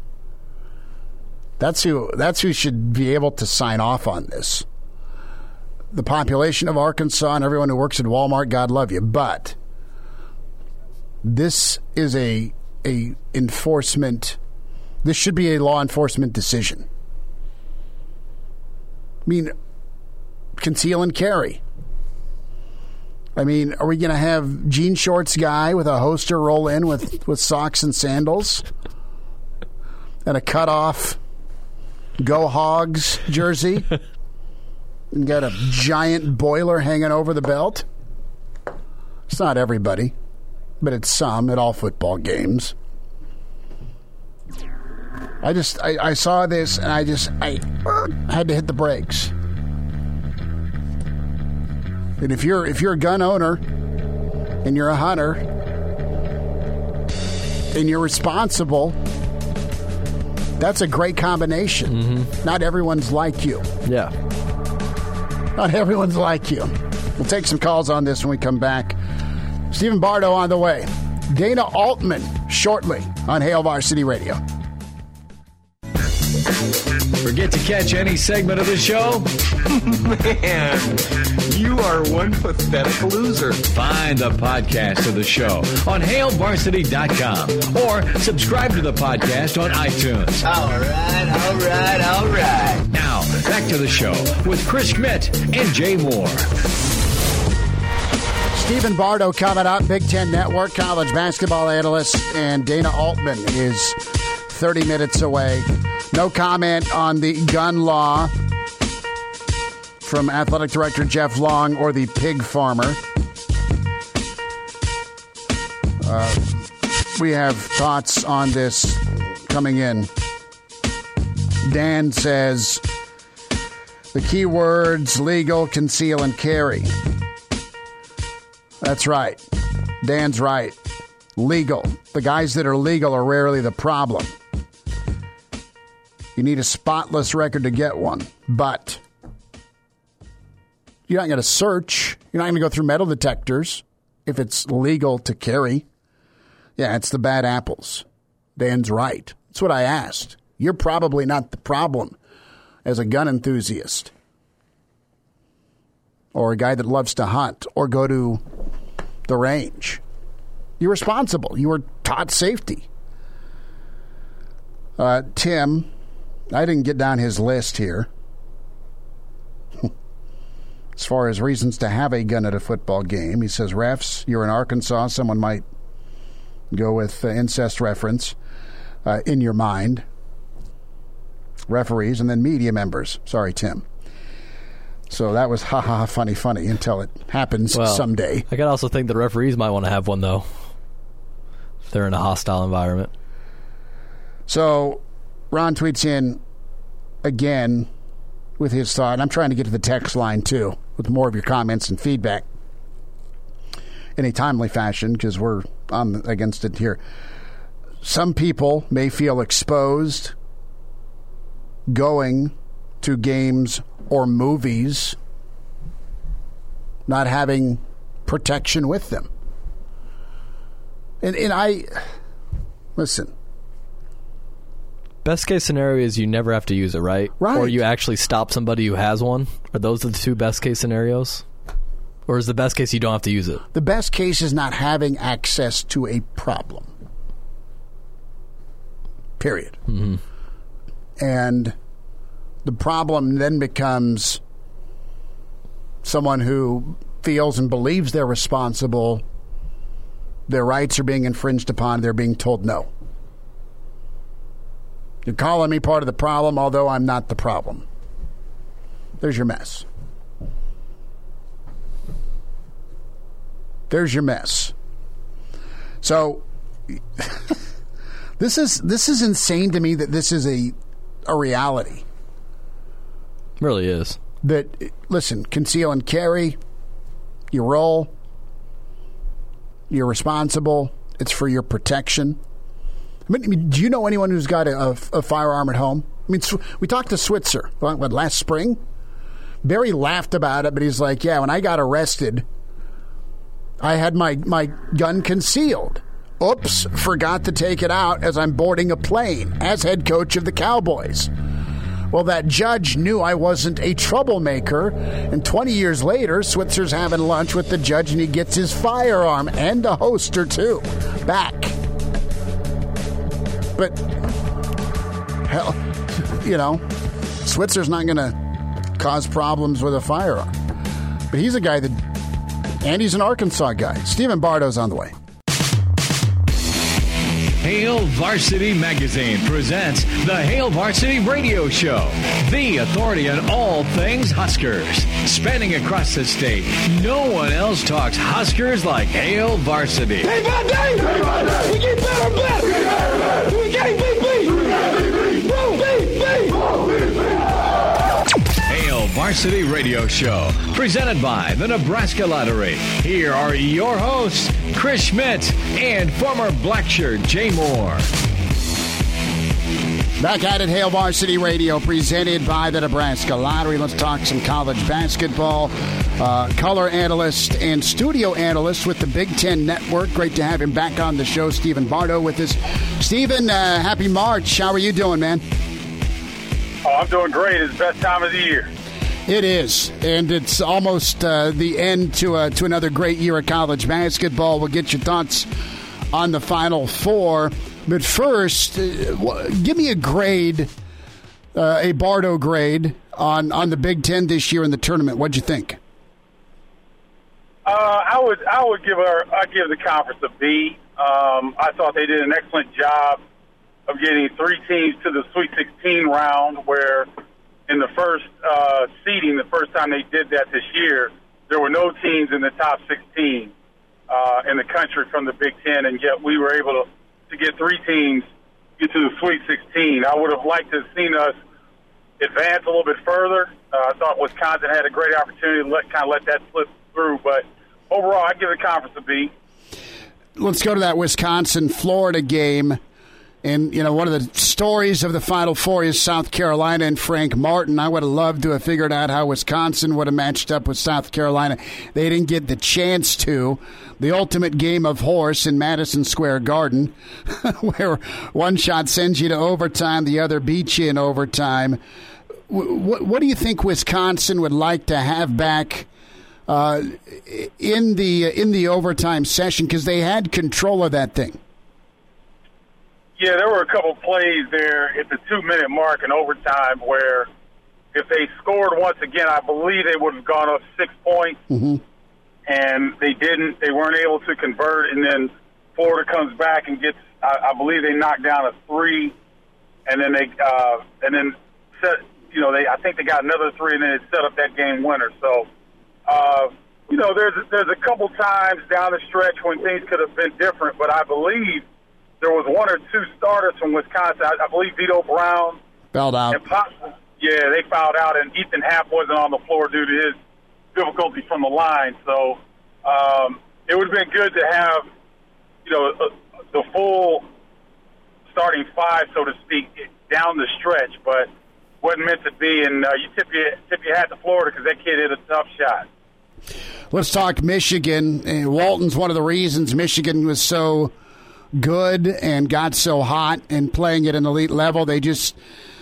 That's who should be able to sign off on this. The population of Arkansas and everyone who works at Walmart, God love you. But this is a enforcement. This should be a law enforcement decision. I mean, conceal and carry. I mean, are we going to have jean shorts guy with a holster roll in with socks and sandals and a cut-off Go Hogs jersey and got a giant boiler hanging over the belt? It's not everybody, but it's some at all football games. I saw this and I had to hit the brakes. And if you're a gun owner and you're a hunter and you're responsible, that's a great combination. Mm-hmm. Not everyone's like you. Yeah. Not everyone's like you. We'll take some calls on this when we come back. Stephen Bardo on the way. Dana Altman shortly on Hail Varsity Radio. Forget to catch any segment of the show? Man, you are one pathetic loser. Find the podcast of the show on HailVarsity.com or subscribe to the podcast on iTunes. All right. Now, back to the show with Chris Schmidt and Jay Moore. Stephen Bardo coming up, Big Ten Network college basketball analyst, and Dana Altman is 30 minutes away. No comment on the gun law from Athletic Director Jeff Long or the pig farmer. We have thoughts on this coming in. Dan says, the key words, legal, conceal, and carry. That's right. Dan's right. Legal. The guys that are legal are rarely the problem. You need a spotless record to get one. But you're not going to search. You're not going to go through metal detectors if it's legal to carry. Yeah, it's the bad apples. Dan's right. That's what I asked. You're probably not the problem as a gun enthusiast or a guy that loves to hunt or go to the range. You're responsible. You were taught safety. Tim I didn't get down his list here. As far as reasons to have a gun at a football game, he says, refs, you're in Arkansas, someone might go with incest reference in your mind. Referees, and then media members. Sorry, Tim. So that was funny until it happens someday. I could also think the referees might want to have one, though, if they're in a hostile environment. So Ron tweets in again with his thought. And I'm trying to get to the text line, too, with more of your comments and feedback in a timely fashion, because we're on against it here. Some people may feel exposed going to games or movies, not having protection with them. And I, listen. Best case scenario is you never have to use it, right? Right. Or you actually stop somebody who has one. Are those the two best case scenarios? Or is the best case you don't have to use it? The best case is not having access to a problem. Period. Mm-hmm. And the problem then becomes someone who feels and believes they're responsible, their rights are being infringed upon, they're being told no. You're calling me part of the problem, although I'm not the problem. There's your mess. There's your mess. So this is insane to me that this is a reality. It really is. That, listen, conceal and carry, you roll, you're responsible, it's for your protection. I mean, do you know anyone who's got a firearm at home? I mean, we talked to Switzer last spring. Barry laughed about it, but he's like, yeah, when I got arrested, I had my gun concealed. Oops, forgot to take it out as I'm boarding a plane as head coach of the Cowboys. Well, that judge knew I wasn't a troublemaker, and 20 years later, Switzer's having lunch with the judge, and he gets his firearm and a holster, too, back. But, hell, Switzer's not going to cause problems with a firearm. But he's a guy and he's an Arkansas guy. Stephen Bardo's on the way. Hail Varsity Magazine presents the Hail Varsity Radio Show, the authority on all things Huskers. Spanning across the state, no one else talks Huskers like Hail Varsity. Day by day, we get better and better. We getting big. Hail Varsity Radio Show, presented by the Nebraska Lottery. Here are your hosts, Chris Schmidt and former Blackshirt Jay Moore. Back at it, Hail Varsity Radio, presented by the Nebraska Lottery. Let's talk some college basketball. Color analyst and studio analyst with the Big Ten Network. Great to have him back on the show. Stephen Bardo with us. Stephen, happy March. How are you doing, man? Oh, I'm doing great. It's the best time of the year. It is, and it's almost the end to another great year of college basketball. We'll get your thoughts on the Final Four. But first, give me a grade, a Bardo grade, on the Big Ten this year in the tournament. What'd you think? I'd give the conference a B. I thought they did an excellent job of getting three teams to the Sweet 16 round, where in the first seeding, the first time they did that this year, there were no teams in the top 16 in the country from the Big Ten, and yet we were able to get three teams get to the Sweet 16. I would have liked to have seen us advance a little bit further. I thought Wisconsin had a great opportunity to let that slip through, but overall, I'd give the conference a B. Let's go to that Wisconsin-Florida game. And, one of the stories of the Final Four is South Carolina and Frank Martin. I would have loved to have figured out how Wisconsin would have matched up with South Carolina. They didn't get the chance to. The ultimate game of horse in Madison Square Garden, where one shot sends you to overtime, the other beats you in overtime. What do you think Wisconsin would like to have back in the overtime session? Because they had control of that thing. Yeah, there were a couple plays there at the 2-minute mark in overtime where if they scored once again, I believe they would have gone up 6 points. Mm-hmm. And they didn't. They weren't able to convert, and then Florida comes back and gets. I believe they knocked down a 3, and then set. I think they got another 3, and then it set up that game winner. So, there's a couple times down the stretch when things could have been different, but I believe there was 1 or 2 starters from Wisconsin. I believe Vito Brown fouled out. Yeah, they fouled out, and Ethan Happ wasn't on the floor due to his difficulty from the line. So it would have been good to have, the full starting 5, so to speak, down the stretch, but wasn't meant to be. And you tip your hat to Florida because that kid hit a tough shot. Let's talk Michigan. Walton's one of the reasons Michigan was so good and got so hot and playing at an elite level. They just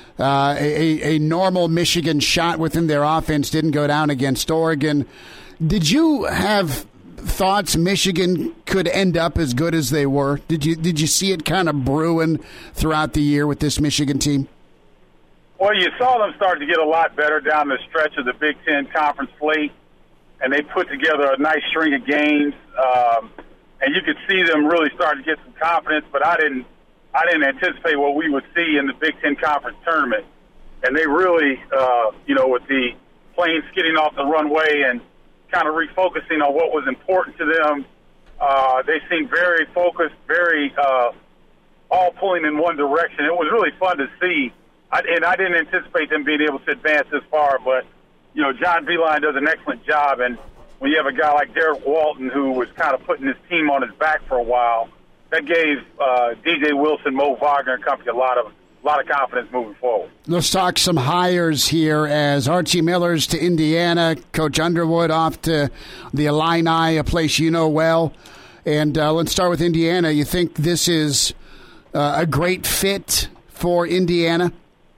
a normal Michigan shot within their offense didn't go down against Oregon. Did you have thoughts Michigan could end up as good as they were? Did you see it kind of brewing throughout the year with this Michigan team? Well, you saw them start to get a lot better down the stretch of the Big Ten Conference slate, and they put together a nice string of games. And you could see them really starting to get some confidence, but I didn't anticipate what we would see in the Big Ten Conference tournament. And they really, with the planes skidding off the runway and kind of refocusing on what was important to them, they seemed very focused, very all pulling in one direction. It was really fun to see. I didn't anticipate them being able to advance this far, but, John Beilein does an excellent job. And when you have a guy like Derek Walton who was kind of putting his team on his back for a while, that gave DJ Wilson, Mo Wagner, and company a lot of confidence moving forward. Let's talk some hires here as Archie Miller's to Indiana, Coach Underwood off to the Illini, a place you know well. And let's start with Indiana. You think this is a great fit for Indiana?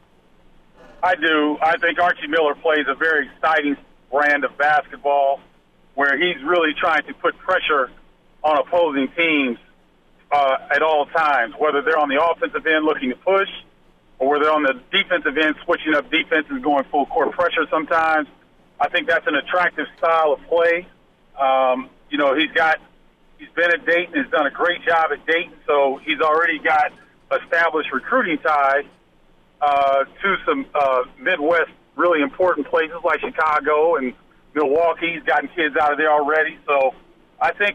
I do. I think Archie Miller plays a very exciting brand of basketball where he's really trying to put pressure on opposing teams at all times, whether they're on the offensive end looking to push or whether they're on the defensive end switching up defenses, going full court pressure sometimes. I think that's an attractive style of play. He's been at Dayton, has done a great job at Dayton, so he's already got established recruiting ties to some Midwest really important places like Chicago and Milwaukee. He's gotten kids out of there already. So I think,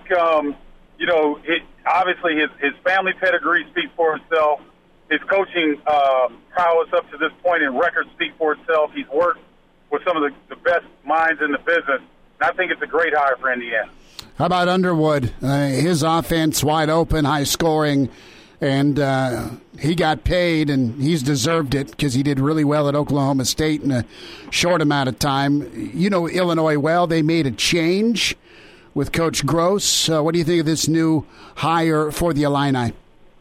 obviously his family pedigree speaks for itself. His coaching prowess up to this point in records speak for itself. He's worked with some of the best minds in the business. And I think it's a great hire for Indiana. How about Underwood? His offense wide open, high scoring, and he got paid, and he's deserved it because he did really well at Oklahoma State in a short amount of time. You know Illinois well. They made a change with Coach Gross. What do you think of this new hire for the Illini?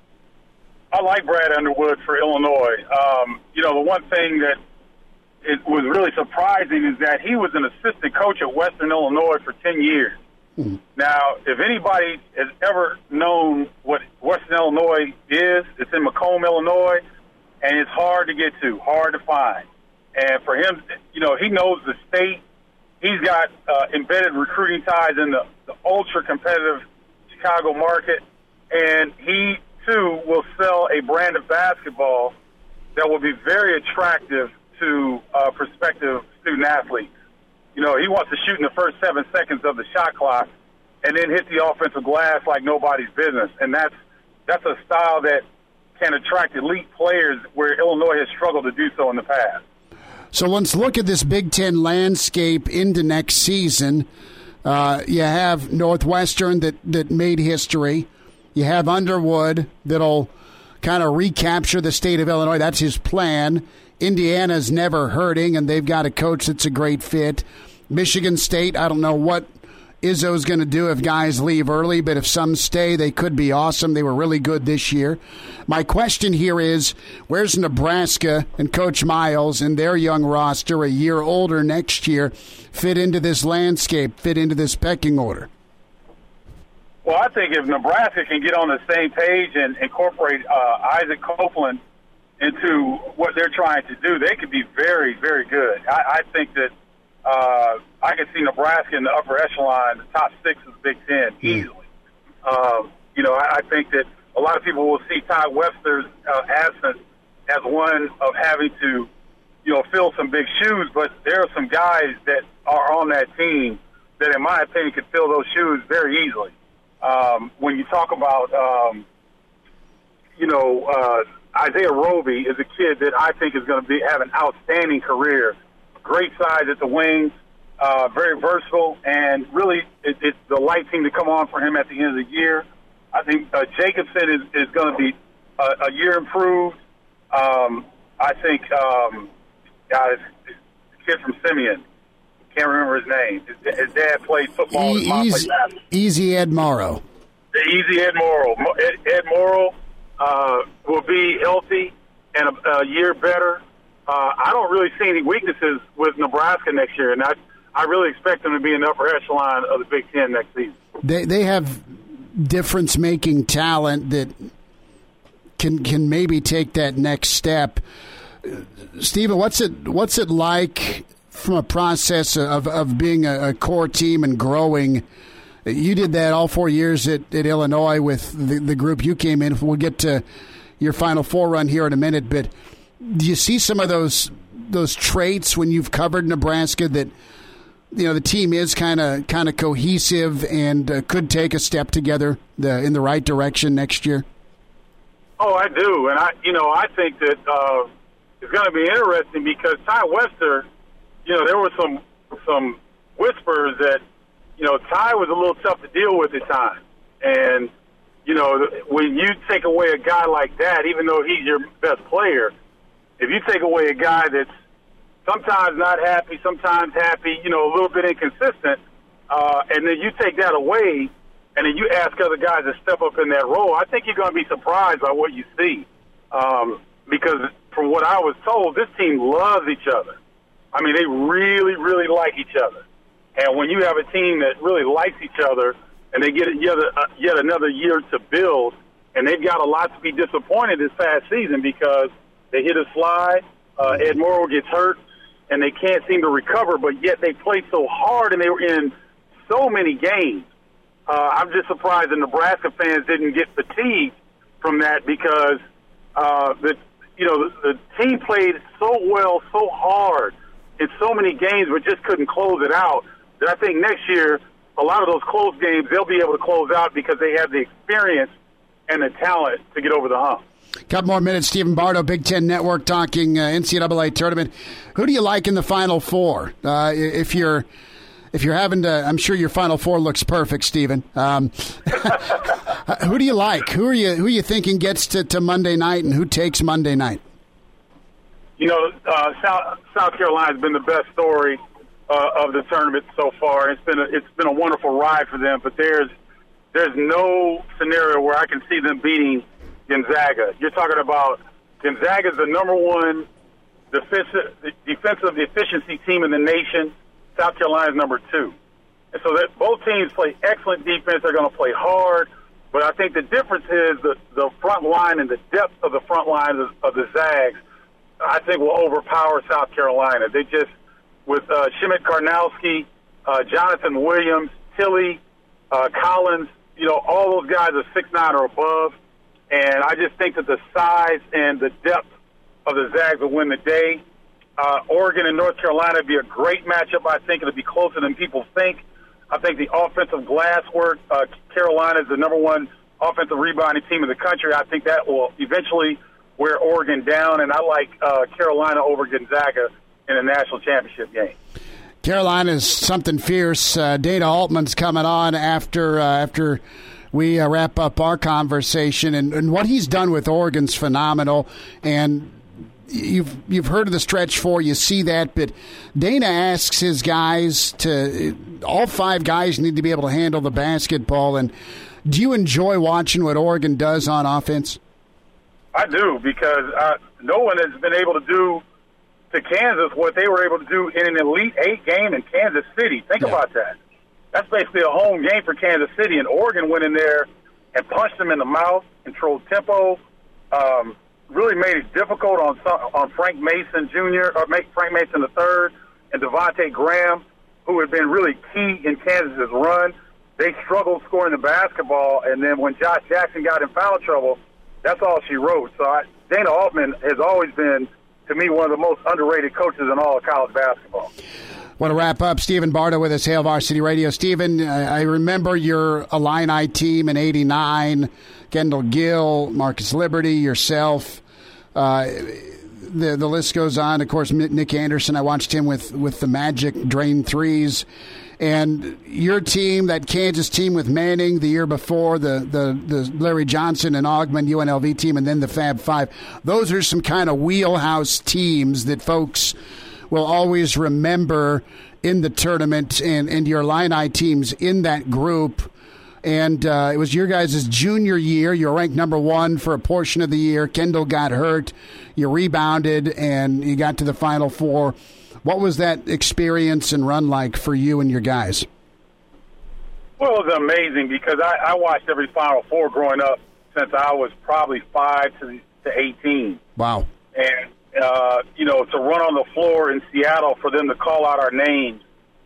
I like Brad Underwood for Illinois. The one thing that it was really surprising is that he was an assistant coach at Western Illinois for 10 years. Mm-hmm. Now, if anybody has ever known what Western Illinois is, it's in Macomb, Illinois, and it's hard to get to, hard to find. And for him, he knows the state. He's got embedded recruiting ties in the ultra-competitive Chicago market, and he, too, will sell a brand of basketball that will be very attractive to prospective student-athletes. He wants to shoot in the first 7 seconds of the shot clock and then hit the offensive glass like nobody's business. And that's a style that can attract elite players where Illinois has struggled to do so in the past. So let's look at this Big Ten landscape into next season. You have Northwestern that made history. You have Underwood that'll kind of recapture the state of Illinois. That's his plan. Indiana's never hurting, and they've got a coach that's a great fit. Michigan State, I don't know what Izzo's going to do if guys leave early, but if some stay, they could be awesome. They were really good this year. My question here is, where's Nebraska and Coach Miles and their young roster, a year older next year, fit into this landscape, fit into this pecking order? Well, I think if Nebraska can get on the same page and incorporate Isaac Copeland into what they're trying to do, they could be very, very good. I think that I can see Nebraska in the upper echelon, the top 6 of the Big Ten, easily. I think that a lot of people will see Ty Webster's absence as one of having to, fill some big shoes, but there are some guys that are on that team that, in my opinion, could fill those shoes very easily. When you talk about, Isaiah Roby is a kid that I think is going to have an outstanding career. Great size at the wings, very versatile, and really it's the light team to come on for him at the end of the year. I think Jacobson is going to be a year improved. I think, the kid from Simeon, can't remember his name. His dad played football. Easy Ed Morrow. Easy Ed Morrow. Ed Morrow will be healthy and a year better. I don't really see any weaknesses with Nebraska next year, and I really expect them to be in the upper echelon of the Big Ten next season. They have difference-making talent that can maybe take that next step. Stephen, what's it like from a process of being a core team and growing? You did that all 4 years at Illinois with the group you came in. We'll get to your Final Four run here in a minute, but do you see some of those traits when you've covered Nebraska that the team is kind of cohesive and could take a step together in the right direction next year? Oh, I do, and I think that it's going to be interesting because Ty Webster, there were some whispers that Ty was a little tough to deal with at times, and when you take away a guy like that, even though he's your best player, if you take away a guy that's sometimes not happy, sometimes happy, a little bit inconsistent, and then you take that away, and then you ask other guys to step up in that role, I think you're going to be surprised by what you see. Because from what I was told, this team loves each other. I mean, they really, really like each other. And when you have a team that really likes each other and they get yet another year to build, and they've got a lot to be disappointed this past season because they hit a slide, Ed Morrow gets hurt, and they can't seem to recover, but yet they played so hard and they were in so many games. I'm just surprised the Nebraska fans didn't get fatigued from that because the team played so well, so hard in so many games, but just couldn't close it out. That I think next year, a lot of those close games, they'll be able to close out because they have the experience and the talent to get over the hump. Couple more minutes. Stephen Bardo, Big Ten Network, talking NCAA tournament. Who do you like in the Final Four? If you're having to, I'm sure your Final Four looks perfect, Stephen. Who do you like? Who you thinking gets to Monday night, and who takes Monday night? South Carolina's been the best story of the tournament so far. It's been a wonderful ride for them, but there's no scenario where I can see them beating Gonzaga. You're talking about Gonzaga's the number one defensive efficiency team in the nation. South Carolina's number 2. And so that both teams play excellent defense. They're going to play hard. But I think the difference is the front line and the depth of the front line of the Zags, I think, will overpower South Carolina. They just, with Schmidt Karnowski, Jonathan Williams, Tilley, Collins, all those guys are 6'9" or above. And I just think that the size and the depth of the Zags will win the day. Oregon and North Carolina would be a great matchup. I think it'll be closer than people think. I think the offensive glass work, Carolina is the number one offensive rebounding team in the country. I think that will eventually wear Oregon down, and I like Carolina over Gonzaga in a national championship game. Carolina's something fierce. Dana Altman's coming on after we wrap up our conversation, and what he's done with Oregon's phenomenal. And you've heard of the stretch 4, you see that, but Dana asks his guys all 5 guys need to be able to handle the basketball. And do you enjoy watching what Oregon does on offense? I do, because no one has been able to do to Kansas what they were able to do in an Elite 8 game in Kansas City. Think about that. that's basically a home game for Kansas City. And Oregon went in there and punched them in the mouth, controlled tempo, really made it difficult on Frank Mason Jr. or Frank Mason III and Devontae Graham, who had been really key in Kansas's run. They struggled scoring the basketball, and then when Josh Jackson got in foul trouble, that's all she wrote. So Dana Altman has always been, to me, one of the most underrated coaches in all of college basketball. Want to wrap up. Stephen Bardo with us, Hail Varsity Radio. Stephen, I remember your Illini team in '89, Kendall Gill, Marcus Liberty, yourself. The list goes on. Of course, Nick Anderson, I watched him with the Magic drain threes. And your team, that Kansas team with Manning the year before, the Larry Johnson and Augmon UNLV team, and then the Fab Five, those are some kind of wheelhouse teams that folks will always remember in the tournament, and your Illini teams in that group. And it was your guys' junior year. You were ranked number 1 for a portion of the year. Kendall got hurt. You rebounded, and you got to the Final Four. What was that experience and run like for you and your guys? Well, it was amazing because I watched every Final Four growing up since I was probably 5 to 18. Wow. And, to run on the floor in Seattle for them to call out our names,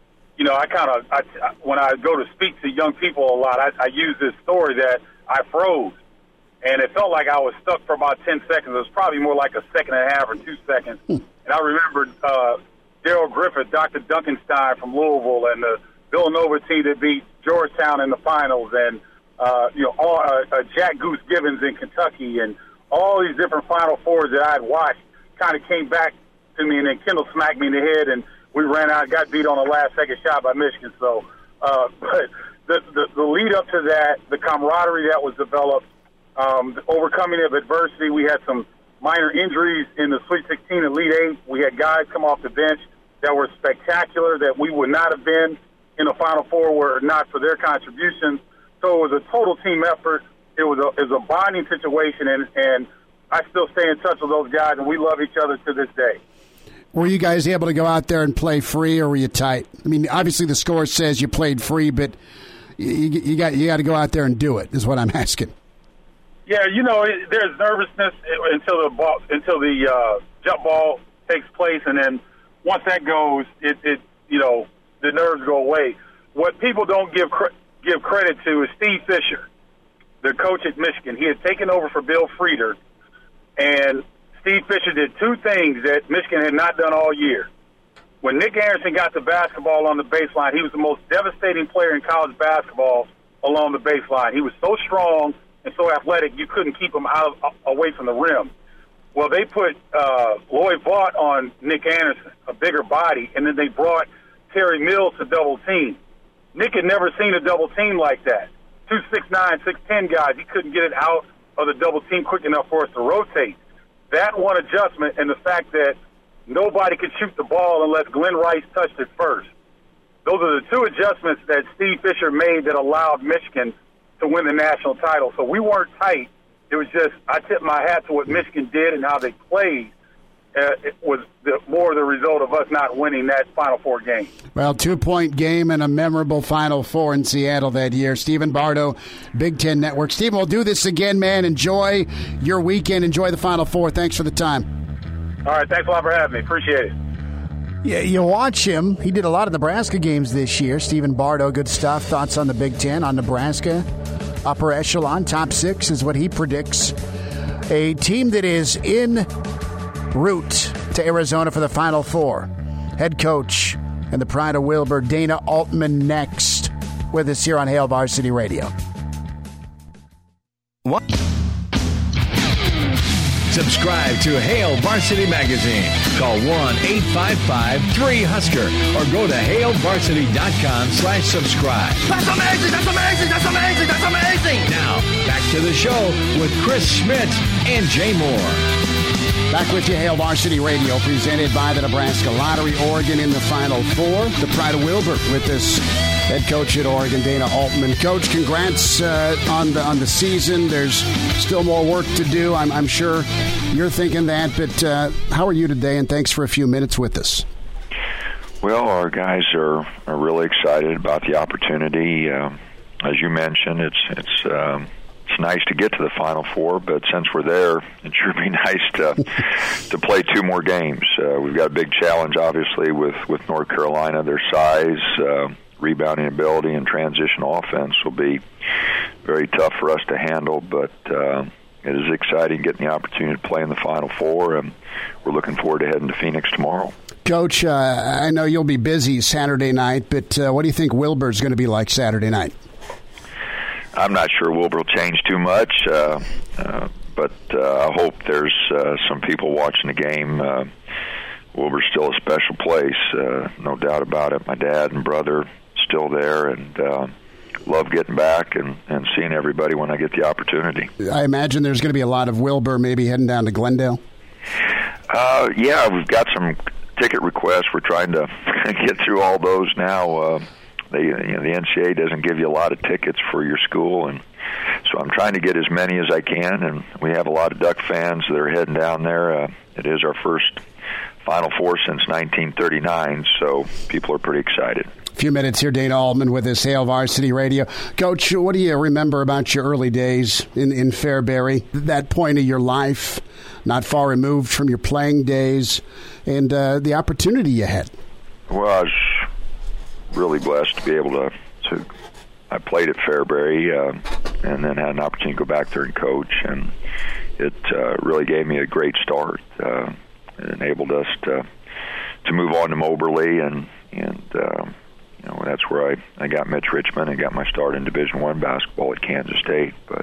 when I go to speak to young people a lot, I use this story that I froze. And it felt like I was stuck for about 10 seconds. It was probably more like a second and a half or 2 seconds. And I remembered Daryl Griffith, Dr. Duncanstein from Louisville, and the Villanova team that beat Georgetown in the finals, and Jack Goose Gibbons in Kentucky, and all these different Final Fours that I had watched kind of came back to me, and then Kendall smacked me in the head, and we ran out, got beat on the last second shot by Michigan. So, but the lead up to that, the camaraderie that was developed, the overcoming of adversity. We had some minor injuries in the Sweet 16 Elite 8. We had guys come off the bench that were spectacular that we would not have been in the Final Four were it not for their contributions. So it was a total team effort. It was a bonding situation, and I still stay in touch with those guys, and we love each other to this day. Were you guys able to go out there and play free, or were you tight? I mean, obviously the score says you played free, but you got to go out there and do it, is what I'm asking. Yeah, there's nervousness until the jump ball takes place, and then once that goes, the nerves go away. What people don't give credit to is Steve Fisher, the coach at Michigan. He had taken over for Bill Frieder, and Steve Fisher did 2 things that Michigan had not done all year. When Nick Anderson got the basketball on the baseline, he was the most devastating player in college basketball along the baseline. He was so strong and so athletic, you couldn't keep him away from the rim. Well, they put Lloyd Vaught on Nick Anderson, a bigger body, and then they brought Terry Mills to double team. Nick had never seen a double team like that. 2 6'9", 6'10" guys, he couldn't get it out of the double team quick enough for us to rotate. That one adjustment and the fact that nobody could shoot the ball unless Glenn Rice touched it first. Those are the 2 adjustments that Steve Fisher made that allowed Michigan to win the national title. So we weren't tight. It was just I tipped my hat to what Michigan did and how they played. It was more the result of us not winning that Final Four game. Well, 2-point game and a memorable Final Four in Seattle that year. Stephen Bardo, Big Ten Network. Stephen, we'll do this again, man. Enjoy your weekend. Enjoy the Final Four. Thanks for the time. All right. Thanks a lot for having me. Appreciate it. Yeah, you watch him. He did a lot of Nebraska games this year. Stephen Bardo, good stuff. Thoughts on the Big Ten, on Nebraska? Upper echelon, top 6 is what he predicts. A team that is en route to Arizona for the Final Four. Head coach and the pride of Wilbur, Dana Altman, next with us here on Hail Varsity Radio. What? Subscribe to Hail Varsity Magazine. Call 1-855-3-HUSKER or go to hailvarsity.com/subscribe. That's amazing! That's amazing! That's amazing! That's amazing! Now, back to the show with Chris Schmidt and Jay Moore. Back with you, Hail Varsity Radio, presented by the Nebraska Lottery. Oregon in the Final Four. The pride of Wilbur with this head coach at Oregon, Dana Altman. Coach, congrats on the season. There's still more work to do. I'm sure you're thinking that, but how are you today? And thanks for a few minutes with us. Well, our guys are really excited about the opportunity. As you mentioned, it's nice to get to the Final Four, but since we're there, it sure be nice to play 2 more games. We've got a big challenge, obviously, with North Carolina. Their size, rebounding ability, and transition offense will be very tough for us to handle, but it is exciting getting the opportunity to play in the Final Four, and we're looking forward to heading to Phoenix tomorrow. Coach, I know you'll be busy Saturday night, but what do you think Wilbur's going to be like Saturday night? I'm not sure Wilbur will change too much, but I hope there's some people watching the game. Wilbur's still a special place, no doubt about it. My dad and brother still there, and love getting back and seeing everybody when I get the opportunity. I imagine there's going to be a lot of Wilbur maybe heading down to Glendale. Yeah, we've got some ticket requests. We're trying to get through all those now. The NCAA doesn't give you a lot of tickets for your school, and so I'm trying to get as many as I can, and we have a lot of Duck fans that are heading down there. It is our first Final Four since 1939, so people are pretty excited. A few minutes here, Dana Altman with his Hail Varsity Radio. Coach, what do you remember about your early days in Fairbury, that point of your life, not far removed from your playing days, and the opportunity you had? Well, I was really blessed to be able to I played at Fairbury and then had an opportunity to go back there and coach, and it really gave me a great start. It enabled us to move on to Moberly, and that's where I got Mitch Richmond and got my start in Division I basketball at Kansas State. But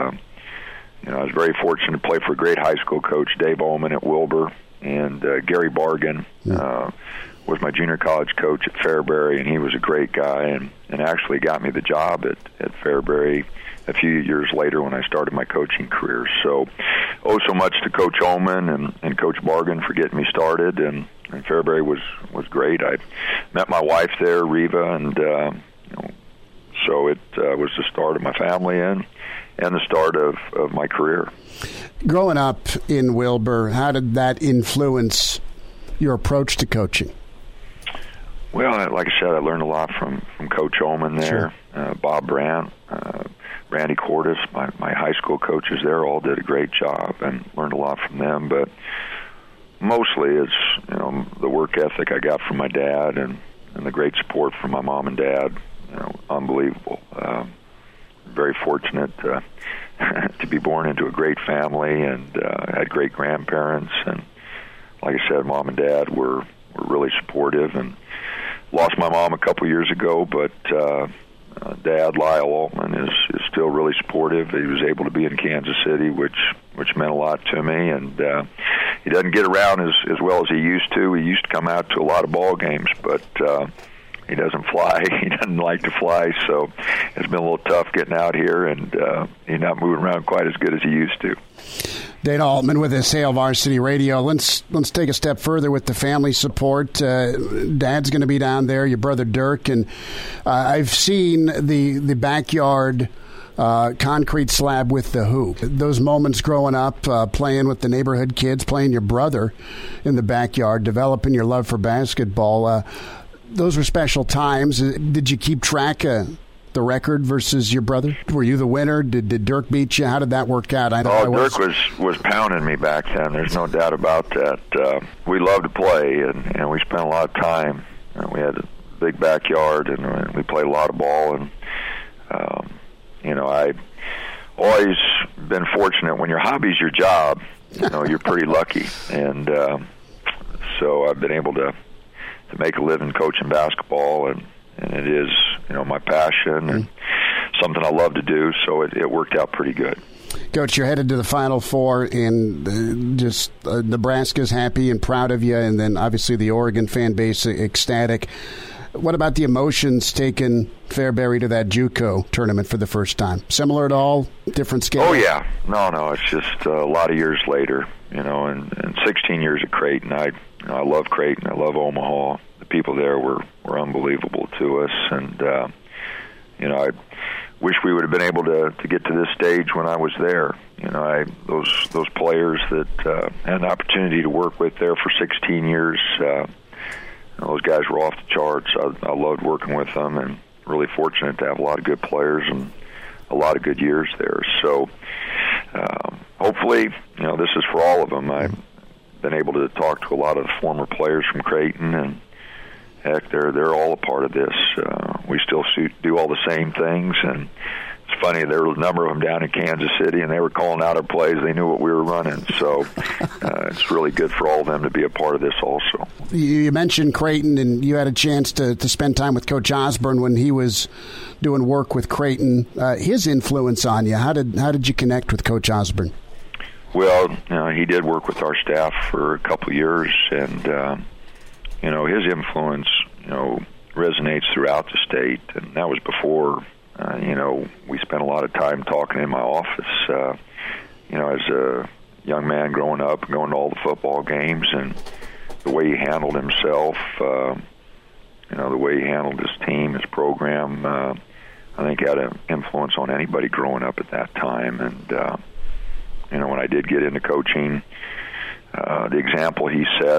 I was very fortunate to play for a great high school coach, Dave Ullman at Wilbur, and Gary Bargan was my junior college coach at Fairbury, and he was a great guy and actually got me the job at Fairbury a few years later when I started my coaching career. So so much to Coach Ullman and Coach Bargan for getting me started, and Fairbury was great. I met my wife there, Reva, and so it was the start of my family and the start of my career. Growing up in Wilbur, how did that influence your approach to coaching? Well, like I said, I learned a lot from Coach Ullman there. Sure. Bob Brandt, Randy Cordes, my high school coaches there all did a great job and learned a lot from them. But mostly it's the work ethic I got from my dad and the great support from my mom and dad. Unbelievable. Very fortunate to be born into a great family and had great grandparents. And like I said, mom and dad were really supportive, and lost my mom a couple years ago, but Dad, Lyle Altman, is still really supportive. He was able to be in Kansas City, which meant a lot to me, and he doesn't get around as well as he used to. He used to come out to a lot of ball games, but he doesn't fly. He doesn't like to fly, so it's been a little tough getting out here, and he's not moving around quite as good as he used to. Dana Altman with his Hail Varsity Radio. Let's take a step further with the family support. Dad's going to be down there, your brother Dirk, and I've seen the backyard concrete slab with the hoop. Those moments growing up, playing with the neighborhood kids, playing your brother in the backyard, developing your love for basketball. Those were special times. Did you keep track of the record versus your brother? Were you the winner? Did Dirk beat you? How did that work out? Dirk was pounding me back then. There's no doubt about that. We loved to play, and we spent a lot of time. We had a big backyard, and we played a lot of ball. And I've always been fortunate. When your hobby's your job, you're pretty lucky. And so I've been able to make a living coaching basketball, and it is, my passion and something I love to do, so it worked out pretty good. Coach, you're headed to the Final Four, and Nebraska's happy and proud of you, and then obviously the Oregon fan base ecstatic. What about the emotions taking Fairbury to that JUCO tournament for the first time? Similar at all? Different scale? Oh, yeah. No, it's just a lot of years later, and 16 years at Creighton. I love Creighton. I love Omaha. The people there were unbelievable to us, and I wish we would have been able to get to this stage when I was there. Those players that had an opportunity to work with there for 16 years, those guys were off the charts. I loved working with them, and really fortunate to have a lot of good players and a lot of good years there. So hopefully, this is for all of them. I've been able to talk to a lot of the former players from Creighton, and heck, they're all a part of this. We still do all the same things, and it's funny, there were a number of them down in Kansas City, and they were calling out our plays. They knew what we were running, so it's really good for all of them to be a part of this also. You mentioned Creighton, and you had a chance to spend time with Coach Osborne when he was doing work with Creighton. His influence on you, how did you connect with Coach Osborne? Well, he did work with our staff for a couple of years, and his influence, resonates throughout the state, and that was before. We spent a lot of time talking in my office, as a young man growing up and going to all the football games, and the way he handled himself, the way he handled his team, his program, I think had an influence on anybody growing up at that time. And, when I did get into coaching, the example he set,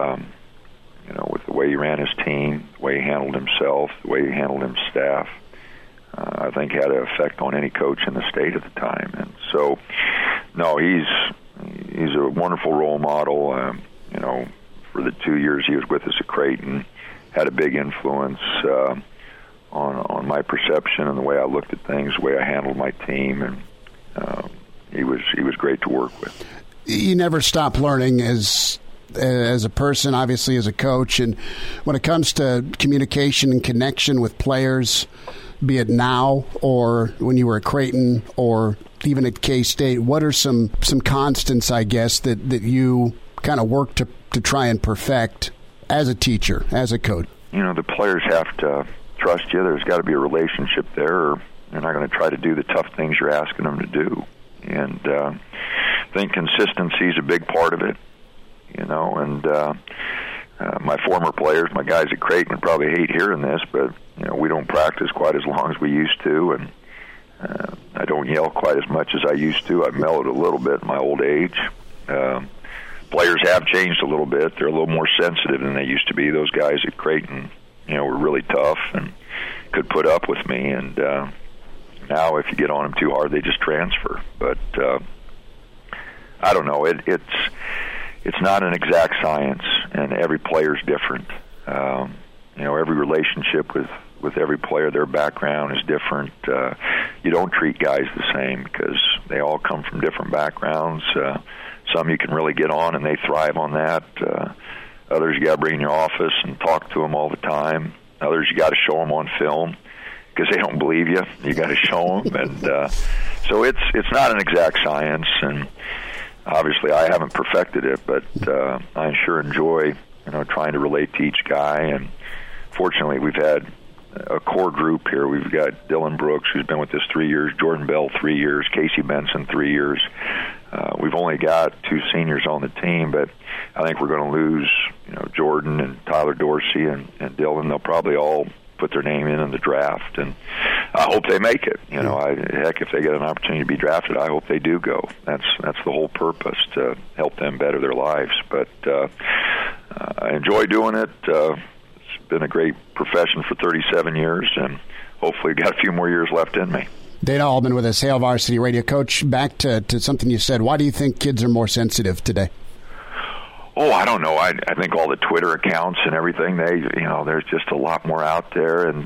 with the way he ran his team, the way he handled himself, the way he handled his staff, I think had an effect on any coach in the state at the time. And so, no, he's a wonderful role model. For the 2 years he was with us at Creighton, had a big influence on my perception and the way I looked at things, the way I handled my team, and he was great to work with. You never stop learning as a person, obviously as a coach, and when it comes to communication and connection with players, be it now or when you were at Creighton or even at K-State, what are some constants, I guess, that you kind of work to try and perfect as a teacher, as a coach? The players have to trust you. There's got to be a relationship there, or they're not going to try to do the tough things you're asking them to do. And I think consistency is a big part of it, and my former players, my guys at Creighton would probably hate hearing this, but we don't practice quite as long as we used to, and I don't yell quite as much as I used to. I've mellowed a little bit in my old age. Players have changed a little bit. They're a little more sensitive than they used to be. Those guys at Creighton, were really tough and could put up with me, and now if you get on them too hard, they just transfer. But I don't know. It's not an exact science, and every player's different. Every relationship with every player, their background is different. You don't treat guys the same because they all come from different backgrounds. Some you can really get on, and they thrive on that. Others you got to bring in your office and talk to them all the time. Others you got to show them on film because they don't believe you. You got to show them, and so it's not an exact science. And obviously, I haven't perfected it, but I sure enjoy, trying to relate to each guy. And fortunately, we've had a core group here. We've got Dylan Brooks, who's been with us 3 years, Jordan Bell 3 years, Casey Benson 3 years. We've only got 2 seniors on the team, but I think we're going to lose, Jordan and Tyler Dorsey and Dylan. They'll probably all put their name in the draft, and I hope they make it. Heck, if they get an opportunity to be drafted, I hope they do go. That's the whole purpose, to help them better their lives. But I enjoy doing it. It's been a great profession for 37 years, and hopefully got a few more years left in me. Dana Altman with us, Hail Varsity Radio. Coach, back to something you said. Why do you think kids are more sensitive today? Oh, I don't know. I think all the Twitter accounts and everything, there's just a lot more out there, and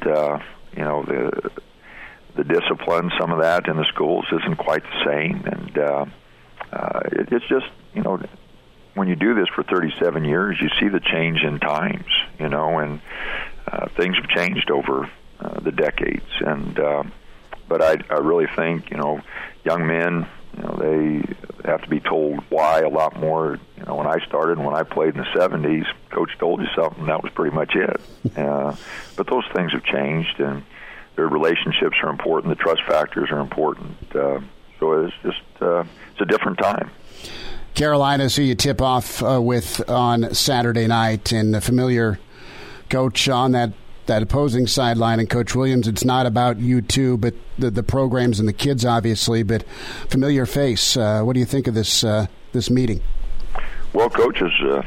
the discipline, some of that in the schools isn't quite the same, and it's just, when you do this for 37 years, you see the change in times, and things have changed over the decades, and but I really think, young men, they have to be told why a lot more. When I started, when I played in the 70s, coach told you something, that was pretty much it. But those things have changed, and their relationships are important. The trust factors are important. So it's just it's a different time. Carolina's who you tip off with on Saturday night, and a familiar coach on that opposing sideline, and Coach Williams, it's not about you two, but the programs and the kids, obviously, but familiar face. What do you think of this meeting? Well, Coach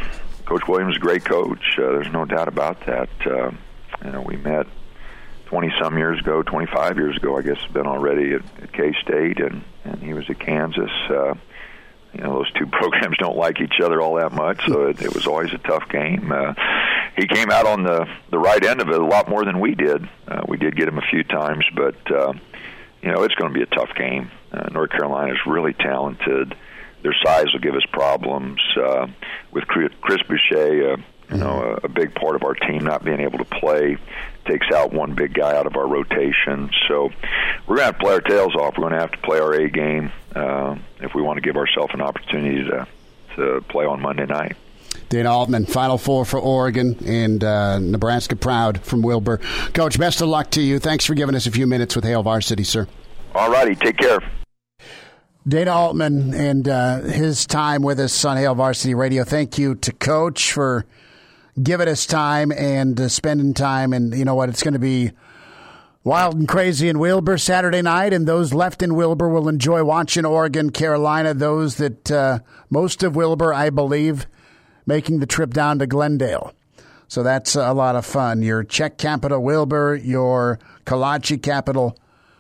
Coach Williams is a great coach. There's no doubt about that. We met 20-some years ago, 25 years ago, I guess, been already at K-State, and he was at Kansas. Those two programs don't like each other all that much, so it was always a tough game. He came out on the right end of it a lot more than we did. We did get him a few times, but, it's going to be a tough game. North Carolina is really talented. Their size will give us problems. With Chris Boucher, a big part of our team not being able to play takes out one big guy out of our rotation. So we're going to have to play our tails off. We're going to have to play our A game if we want to give ourselves an opportunity to play on Monday night. Dana Altman, Final Four for Oregon, and Nebraska proud from Wilbur. Coach, best of luck to you. Thanks for giving us a few minutes with Hail Varsity, sir. All righty. Take care. Dana Altman and his time with us on Hail Varsity Radio. Thank you to Coach for giving us time and spending time. And you know what? It's going to be wild and crazy in Wilbur Saturday night, and those left in Wilbur will enjoy watching Oregon, Carolina. Those that most of Wilbur, I believe, making the trip down to Glendale. So that's a lot of fun. Your Czech capital, Wilbur, your Kalachi capital,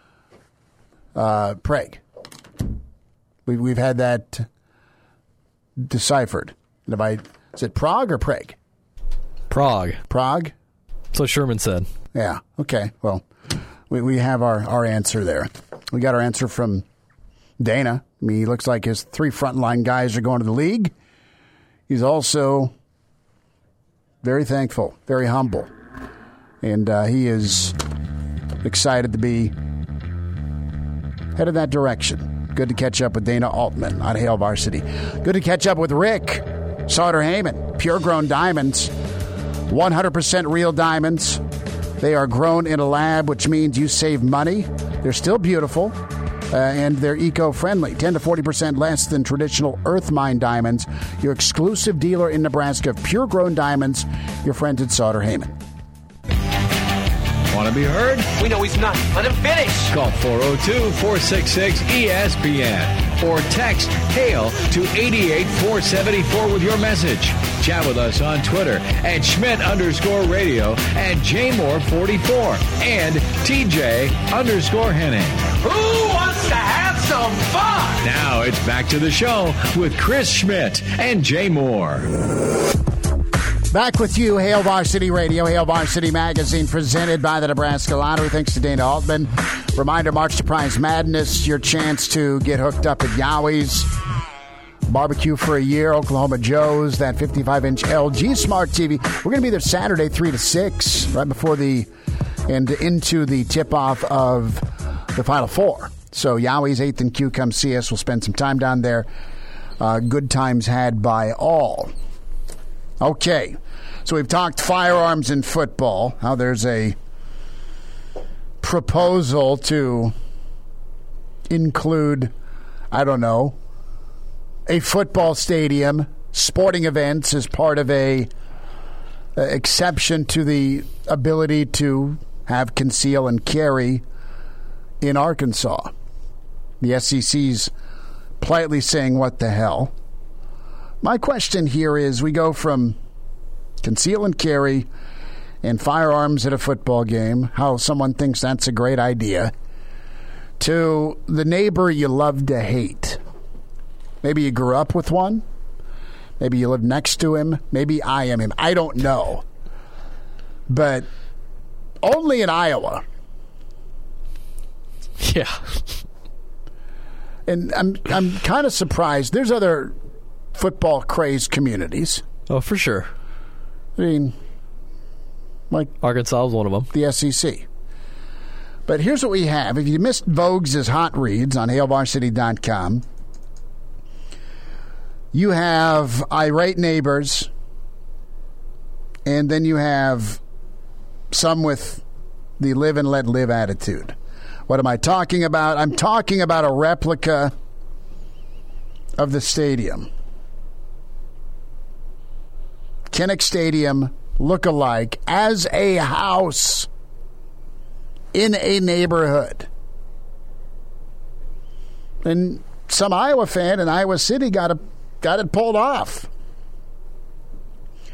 Prague. We've had that deciphered. Is it Prague or Prague? Prague. Prague? That's what Sherman said. Yeah. Okay. Well, we have our answer there. We got our answer from Dana. I mean, he looks like his 3 frontline guys are going to the league. He's also very thankful, very humble, and he is excited to be headed that direction. Good to catch up with Dana Altman on Hail Varsity. Good to catch up with Rick Sauter-Heyman. Pure Grown Diamonds, 100% real diamonds. They are grown in a lab, which means you save money. They're still beautiful. And they're eco-friendly, 10 to 40% less than traditional earth mine diamonds. Your exclusive dealer in Nebraska of pure-grown diamonds, your friends at Sauter-Heyman. Want to be heard? We know he's not. Let him finish. Call 402-466-ESPN or text HAIL to 88474 with your message. Chat with us on Twitter at Schmidt_radio and JMoore44 and TJ_Henning. Who wants to have some fun? Now it's back to the show with Chris Schmidt and Jay Moore. Back with you, Hail Varsity Radio, Hail Varsity Magazine, presented by the Nebraska Lottery. Thanks to Dana Altman. Reminder, March to Prize Madness, your chance to get hooked up at Yowie's. Barbecue for a year, Oklahoma Joe's, that 55-inch LG Smart TV. We're going to be there Saturday, 3 to 6, right before and into the tip-off of the Final Four. So Yowie's 8th and Q, come see us. We'll spend some time down there. Good times had by all. Okay, so we've talked firearms in football, how there's a proposal to include, a football stadium, sporting events as part of a exception to the ability to have conceal and carry in Arkansas. The SEC's politely saying, what the hell? My question here is, we go from conceal and carry and firearms at a football game, how someone thinks that's a great idea, to the neighbor you love to hate. Maybe you grew up with one. Maybe you live next to him. Maybe I am him. I don't know. But only in Iowa. Yeah. And I'm kind of surprised. There's other football crazed communities. Oh, for sure. I mean, like Arkansas is one of them. The SEC. But here's what we have. If you missed Vogues' Hot Reads on HailVarsity.com, you have irate neighbors, and then you have some with the live and let live attitude. What am I talking about? I'm talking about a replica of the stadium. Kinnick Stadium look-alike as a house in a neighborhood. And some Iowa fan in Iowa City got it pulled off.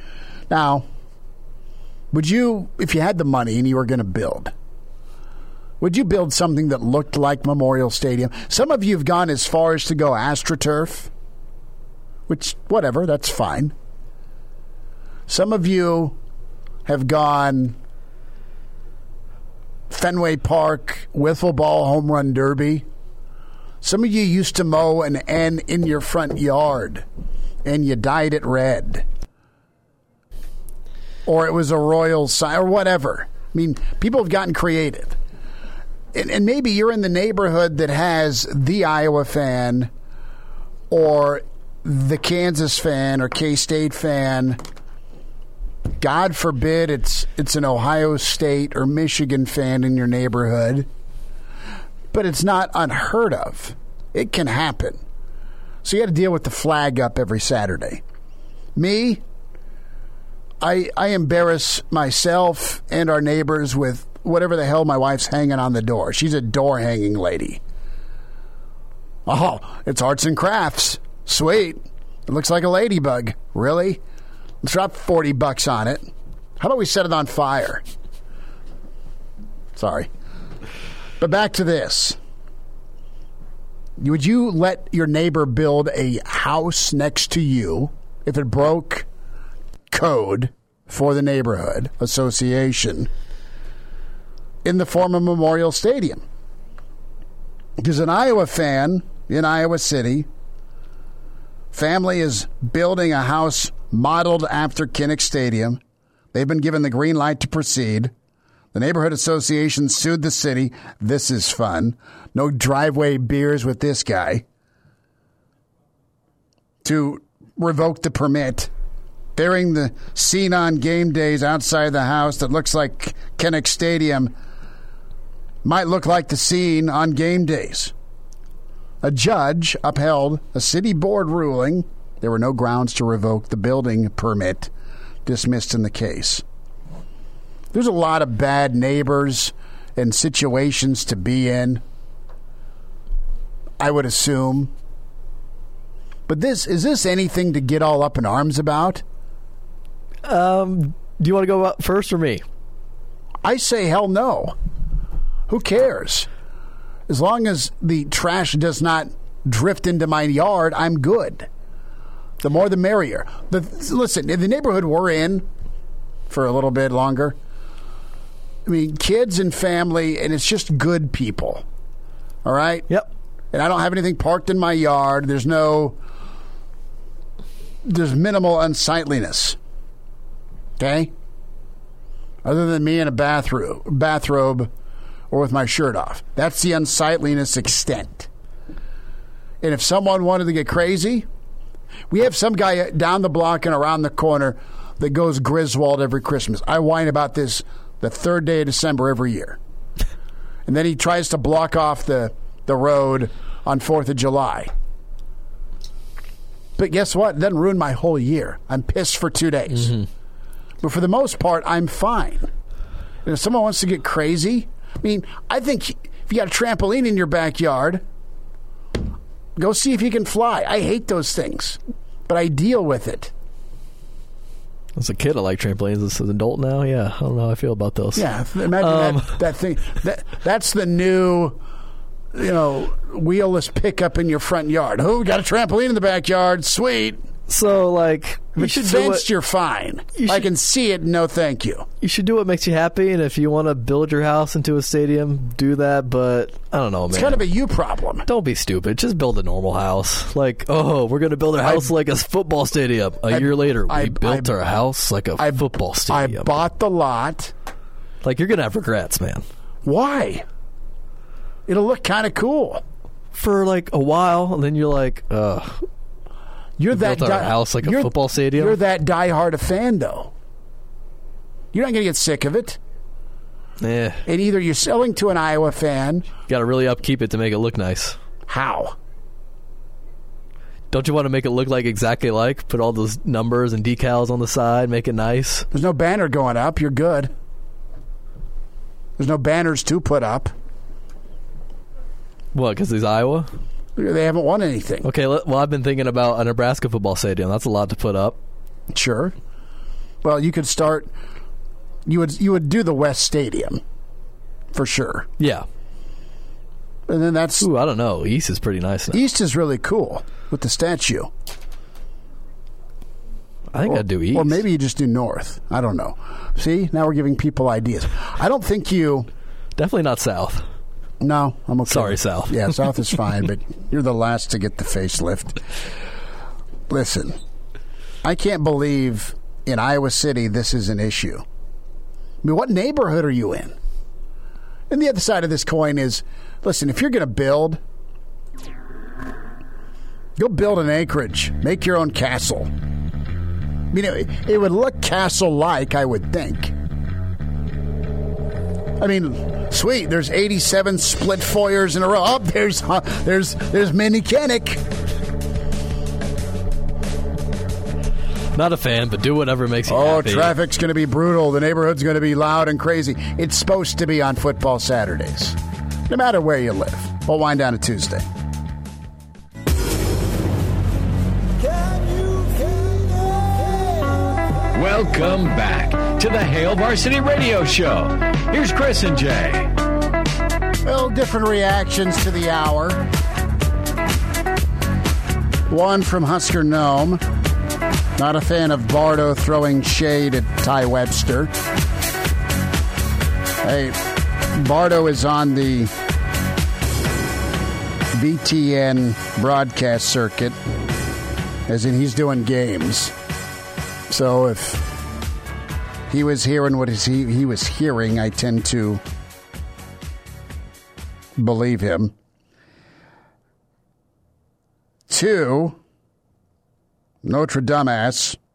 Now, would you, if you had the money and you were going to build, would you build something that looked like Memorial Stadium? Some of you have gone as far as to go AstroTurf, which, whatever, that's fine. Some of you have gone Fenway Park, wiffle ball, home run derby. Some of you used to mow an N in your front yard, and you dyed it red. Or it was a royal sign, or whatever. I mean, people have gotten creative. And maybe you're in the neighborhood that has the Iowa fan, or the Kansas fan, or K-State fan. God forbid it's an Ohio State or Michigan fan in your neighborhood. But it's not unheard of. It can happen. So you got to deal with the flag up every Saturday. Me, I embarrass myself and our neighbors with whatever the hell my wife's hanging on the door. She's a door-hanging lady. Oh, it's arts and crafts. Sweet. It looks like a ladybug. Really? Let's drop $40 on it. How about we set it on fire? Sorry. But back to this. Would you let your neighbor build a house next to you if it broke code for the neighborhood association in the form of Memorial Stadium? Because an Iowa fan in Iowa City, family is building a house modeled after Kinnick Stadium. They've been given the green light to proceed. The neighborhood association sued the city. This is fun. No driveway beers with this guy. To revoke the permit. Bearing the scene on game days outside the house that looks like Kinnick Stadium might look like the scene on game days. A judge upheld a city board ruling. There were no grounds to revoke the building permit, dismissed in the case. There's a lot of bad neighbors and situations to be in, I would assume. But is this anything to get all up in arms about? Do you want to go first or me? I say hell no. Who cares? As long as the trash does not drift into my yard, I'm good. The more the merrier. Listen, in the neighborhood we're in for a little bit longer, I mean, kids and family, and it's just good people. All right? Yep. And I don't have anything parked in my yard. There's minimal unsightliness. Okay? Other than me in a bathrobe or with my shirt off. That's the unsightliness extent. And if someone wanted to get crazy, we have some guy down the block and around the corner that goes Griswold every Christmas. I whine about this the third day of December every year. And then he tries to block off the road on 4th of July. But guess what? It doesn't ruin my whole year. I'm pissed for 2 days. Mm-hmm. But for the most part, I'm fine. And if someone wants to get crazy, I mean, I think if you got a trampoline in your backyard, go see if you can fly. I hate those things, but I deal with it. As a kid, I like trampolines. As an adult now, yeah, I don't know how I feel about those. Yeah, imagine that thing. That's the new, wheelless pickup in your front yard. Oh, we got a trampoline in the backyard. Sweet. So, like, if it's fenced, you're fine. I can see it. No, thank you. You should do what makes you happy, and if you want to build your house into a stadium, do that. But I don't know, man. It's kind of a you problem. Don't be stupid. Just build a normal house. Like, we're going to build our house like a football stadium. A year later, we built our house like a football stadium. I bought the lot. Like, you're going to have regrets, man. Why? It'll look kind of cool for like a while, and then you're like, You're that built our house like a football stadium. You're that diehard a fan, though. You're not going to get sick of it. Yeah. And either you're selling to an Iowa fan. Got to really upkeep it to make it look nice. How? Don't you want to make it look like exactly like? Put all those numbers and decals on the side, make it nice. There's no banner going up. You're good. There's no banners to put up. What, because he's Iowa? They haven't won anything. Okay, well, I've been thinking about a Nebraska football stadium. That's a lot to put up. Sure. Well, you could start. You would do the West Stadium for sure. Yeah. And then that's. Ooh, I don't know. East is pretty nice now. East is really cool with the statue. I think I'd do East. Or maybe you just do North. I don't know. See, now we're giving people ideas. I don't think you. Definitely not South. No, I'm okay. Sorry, South. Yeah, South is fine, but you're the last to get the facelift. Listen, I can't believe in Iowa City this is an issue. I mean, what neighborhood are you in? And the other side of this coin is, listen, if you're going to build, go build an acreage. Make your own castle. You know, it would look castle-like, I would think. I mean, sweet, there's 87 split foyers in a row. Oh, there's Minnie Kinnick. Not a fan, but do whatever makes you happy. Oh, traffic's going to be brutal. The neighborhood's going to be loud and crazy. It's supposed to be on football Saturdays, no matter where you live. We'll wind down a Tuesday. Welcome back to the Hail Varsity Radio Show. Here's Chris and Jay. Well, different reactions to the hour. One from Husker Gnome. Not a fan of Bardo throwing shade at Ty Webster. Hey, Bardo is on the VTN broadcast circuit, as in he's doing games. So if he was hearing what he was hearing, I tend to believe him. 2, Notre Dame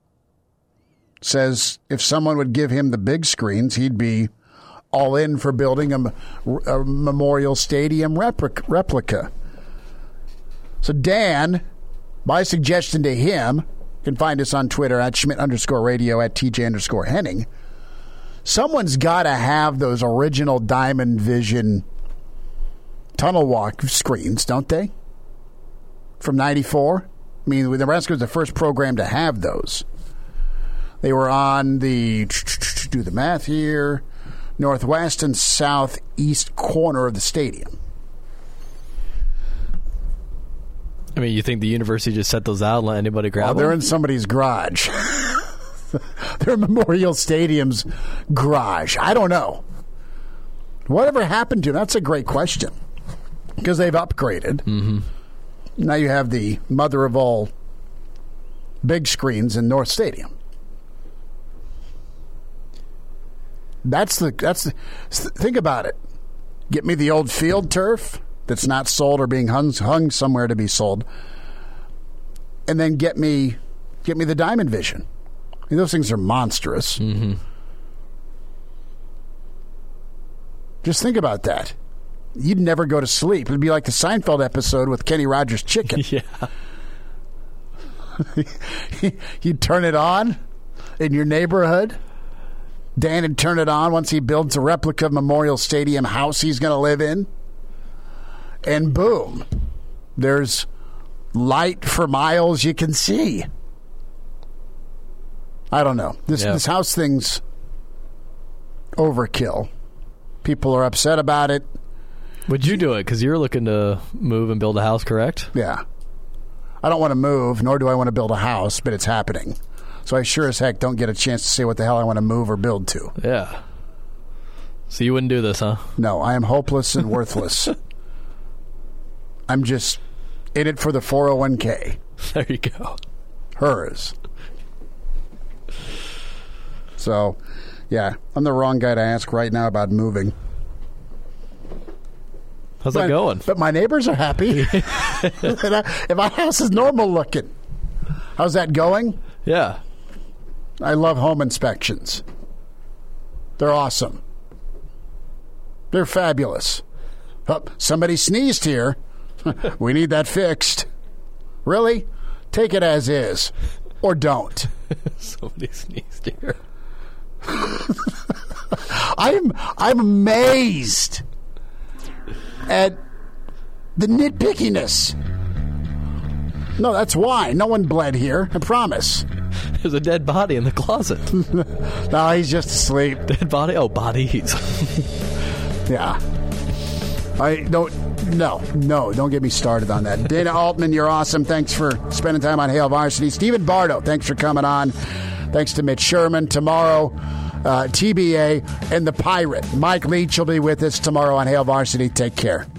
says if someone would give him the big screens, he'd be all in for building a Memorial Stadium replica. So Dan, my suggestion to him, you can find us on Twitter at Schmidt_radio, at TJ_Henning. Someone's got to have those original Diamond Vision tunnel walk screens, don't they? From 94? I mean, Nebraska was the first program to have those. They were on the, do the math here, northwest and southeast corner of the stadium. I mean, you think the university just set those out and let anybody grab them? They're in somebody's garage. They're in Memorial Stadium's garage. I don't know. Whatever happened to them? That's a great question. Because they've upgraded. Mm-hmm. Now you have the mother of all big screens in North Stadium. Think about it. Get me the old field turf that's not sold or being hung somewhere to be sold, and then get me the Diamond Vision. I mean, those things are monstrous. Mm-hmm. Just think about that. You'd never go to sleep. It'd be like the Seinfeld episode with Kenny Rogers' chicken. Yeah. You'd turn it on in your neighborhood. Dan would turn it on once he builds a replica of Memorial Stadium house he's going to live in. And boom, there's light for miles you can see. I don't know. This house thing's overkill. People are upset about it. Would you do it? Because you're looking to move and build a house, correct? Yeah. I don't want to move, nor do I want to build a house, but it's happening. So I sure as heck don't get a chance to say what the hell I want to move or build to. Yeah. So you wouldn't do this, huh? No, I am hopeless and worthless. I'm just in it for the 401k. There you go. Hers. So, yeah, I'm the wrong guy to ask right now about moving. How's that going? But my neighbors are happy. If my house is normal looking. How's that going? Yeah. I love home inspections. They're awesome. They're fabulous. Oh, somebody sneezed here. We need that fixed. Really? Take it as is. Or don't. Somebody sneezed here. I'm amazed at the nitpickiness. No, that's why. No one bled here. I promise. There's a dead body in the closet. No, he's just asleep. Dead body? Oh, bodies. Yeah. Don't get me started on that. Dana Altman, you're awesome. Thanks for spending time on Hail Varsity. Stephen Bardo, thanks for coming on. Thanks to Mitch Sherman. Tomorrow, TBA and the Pirate. Mike Leach will be with us tomorrow on Hail Varsity. Take care.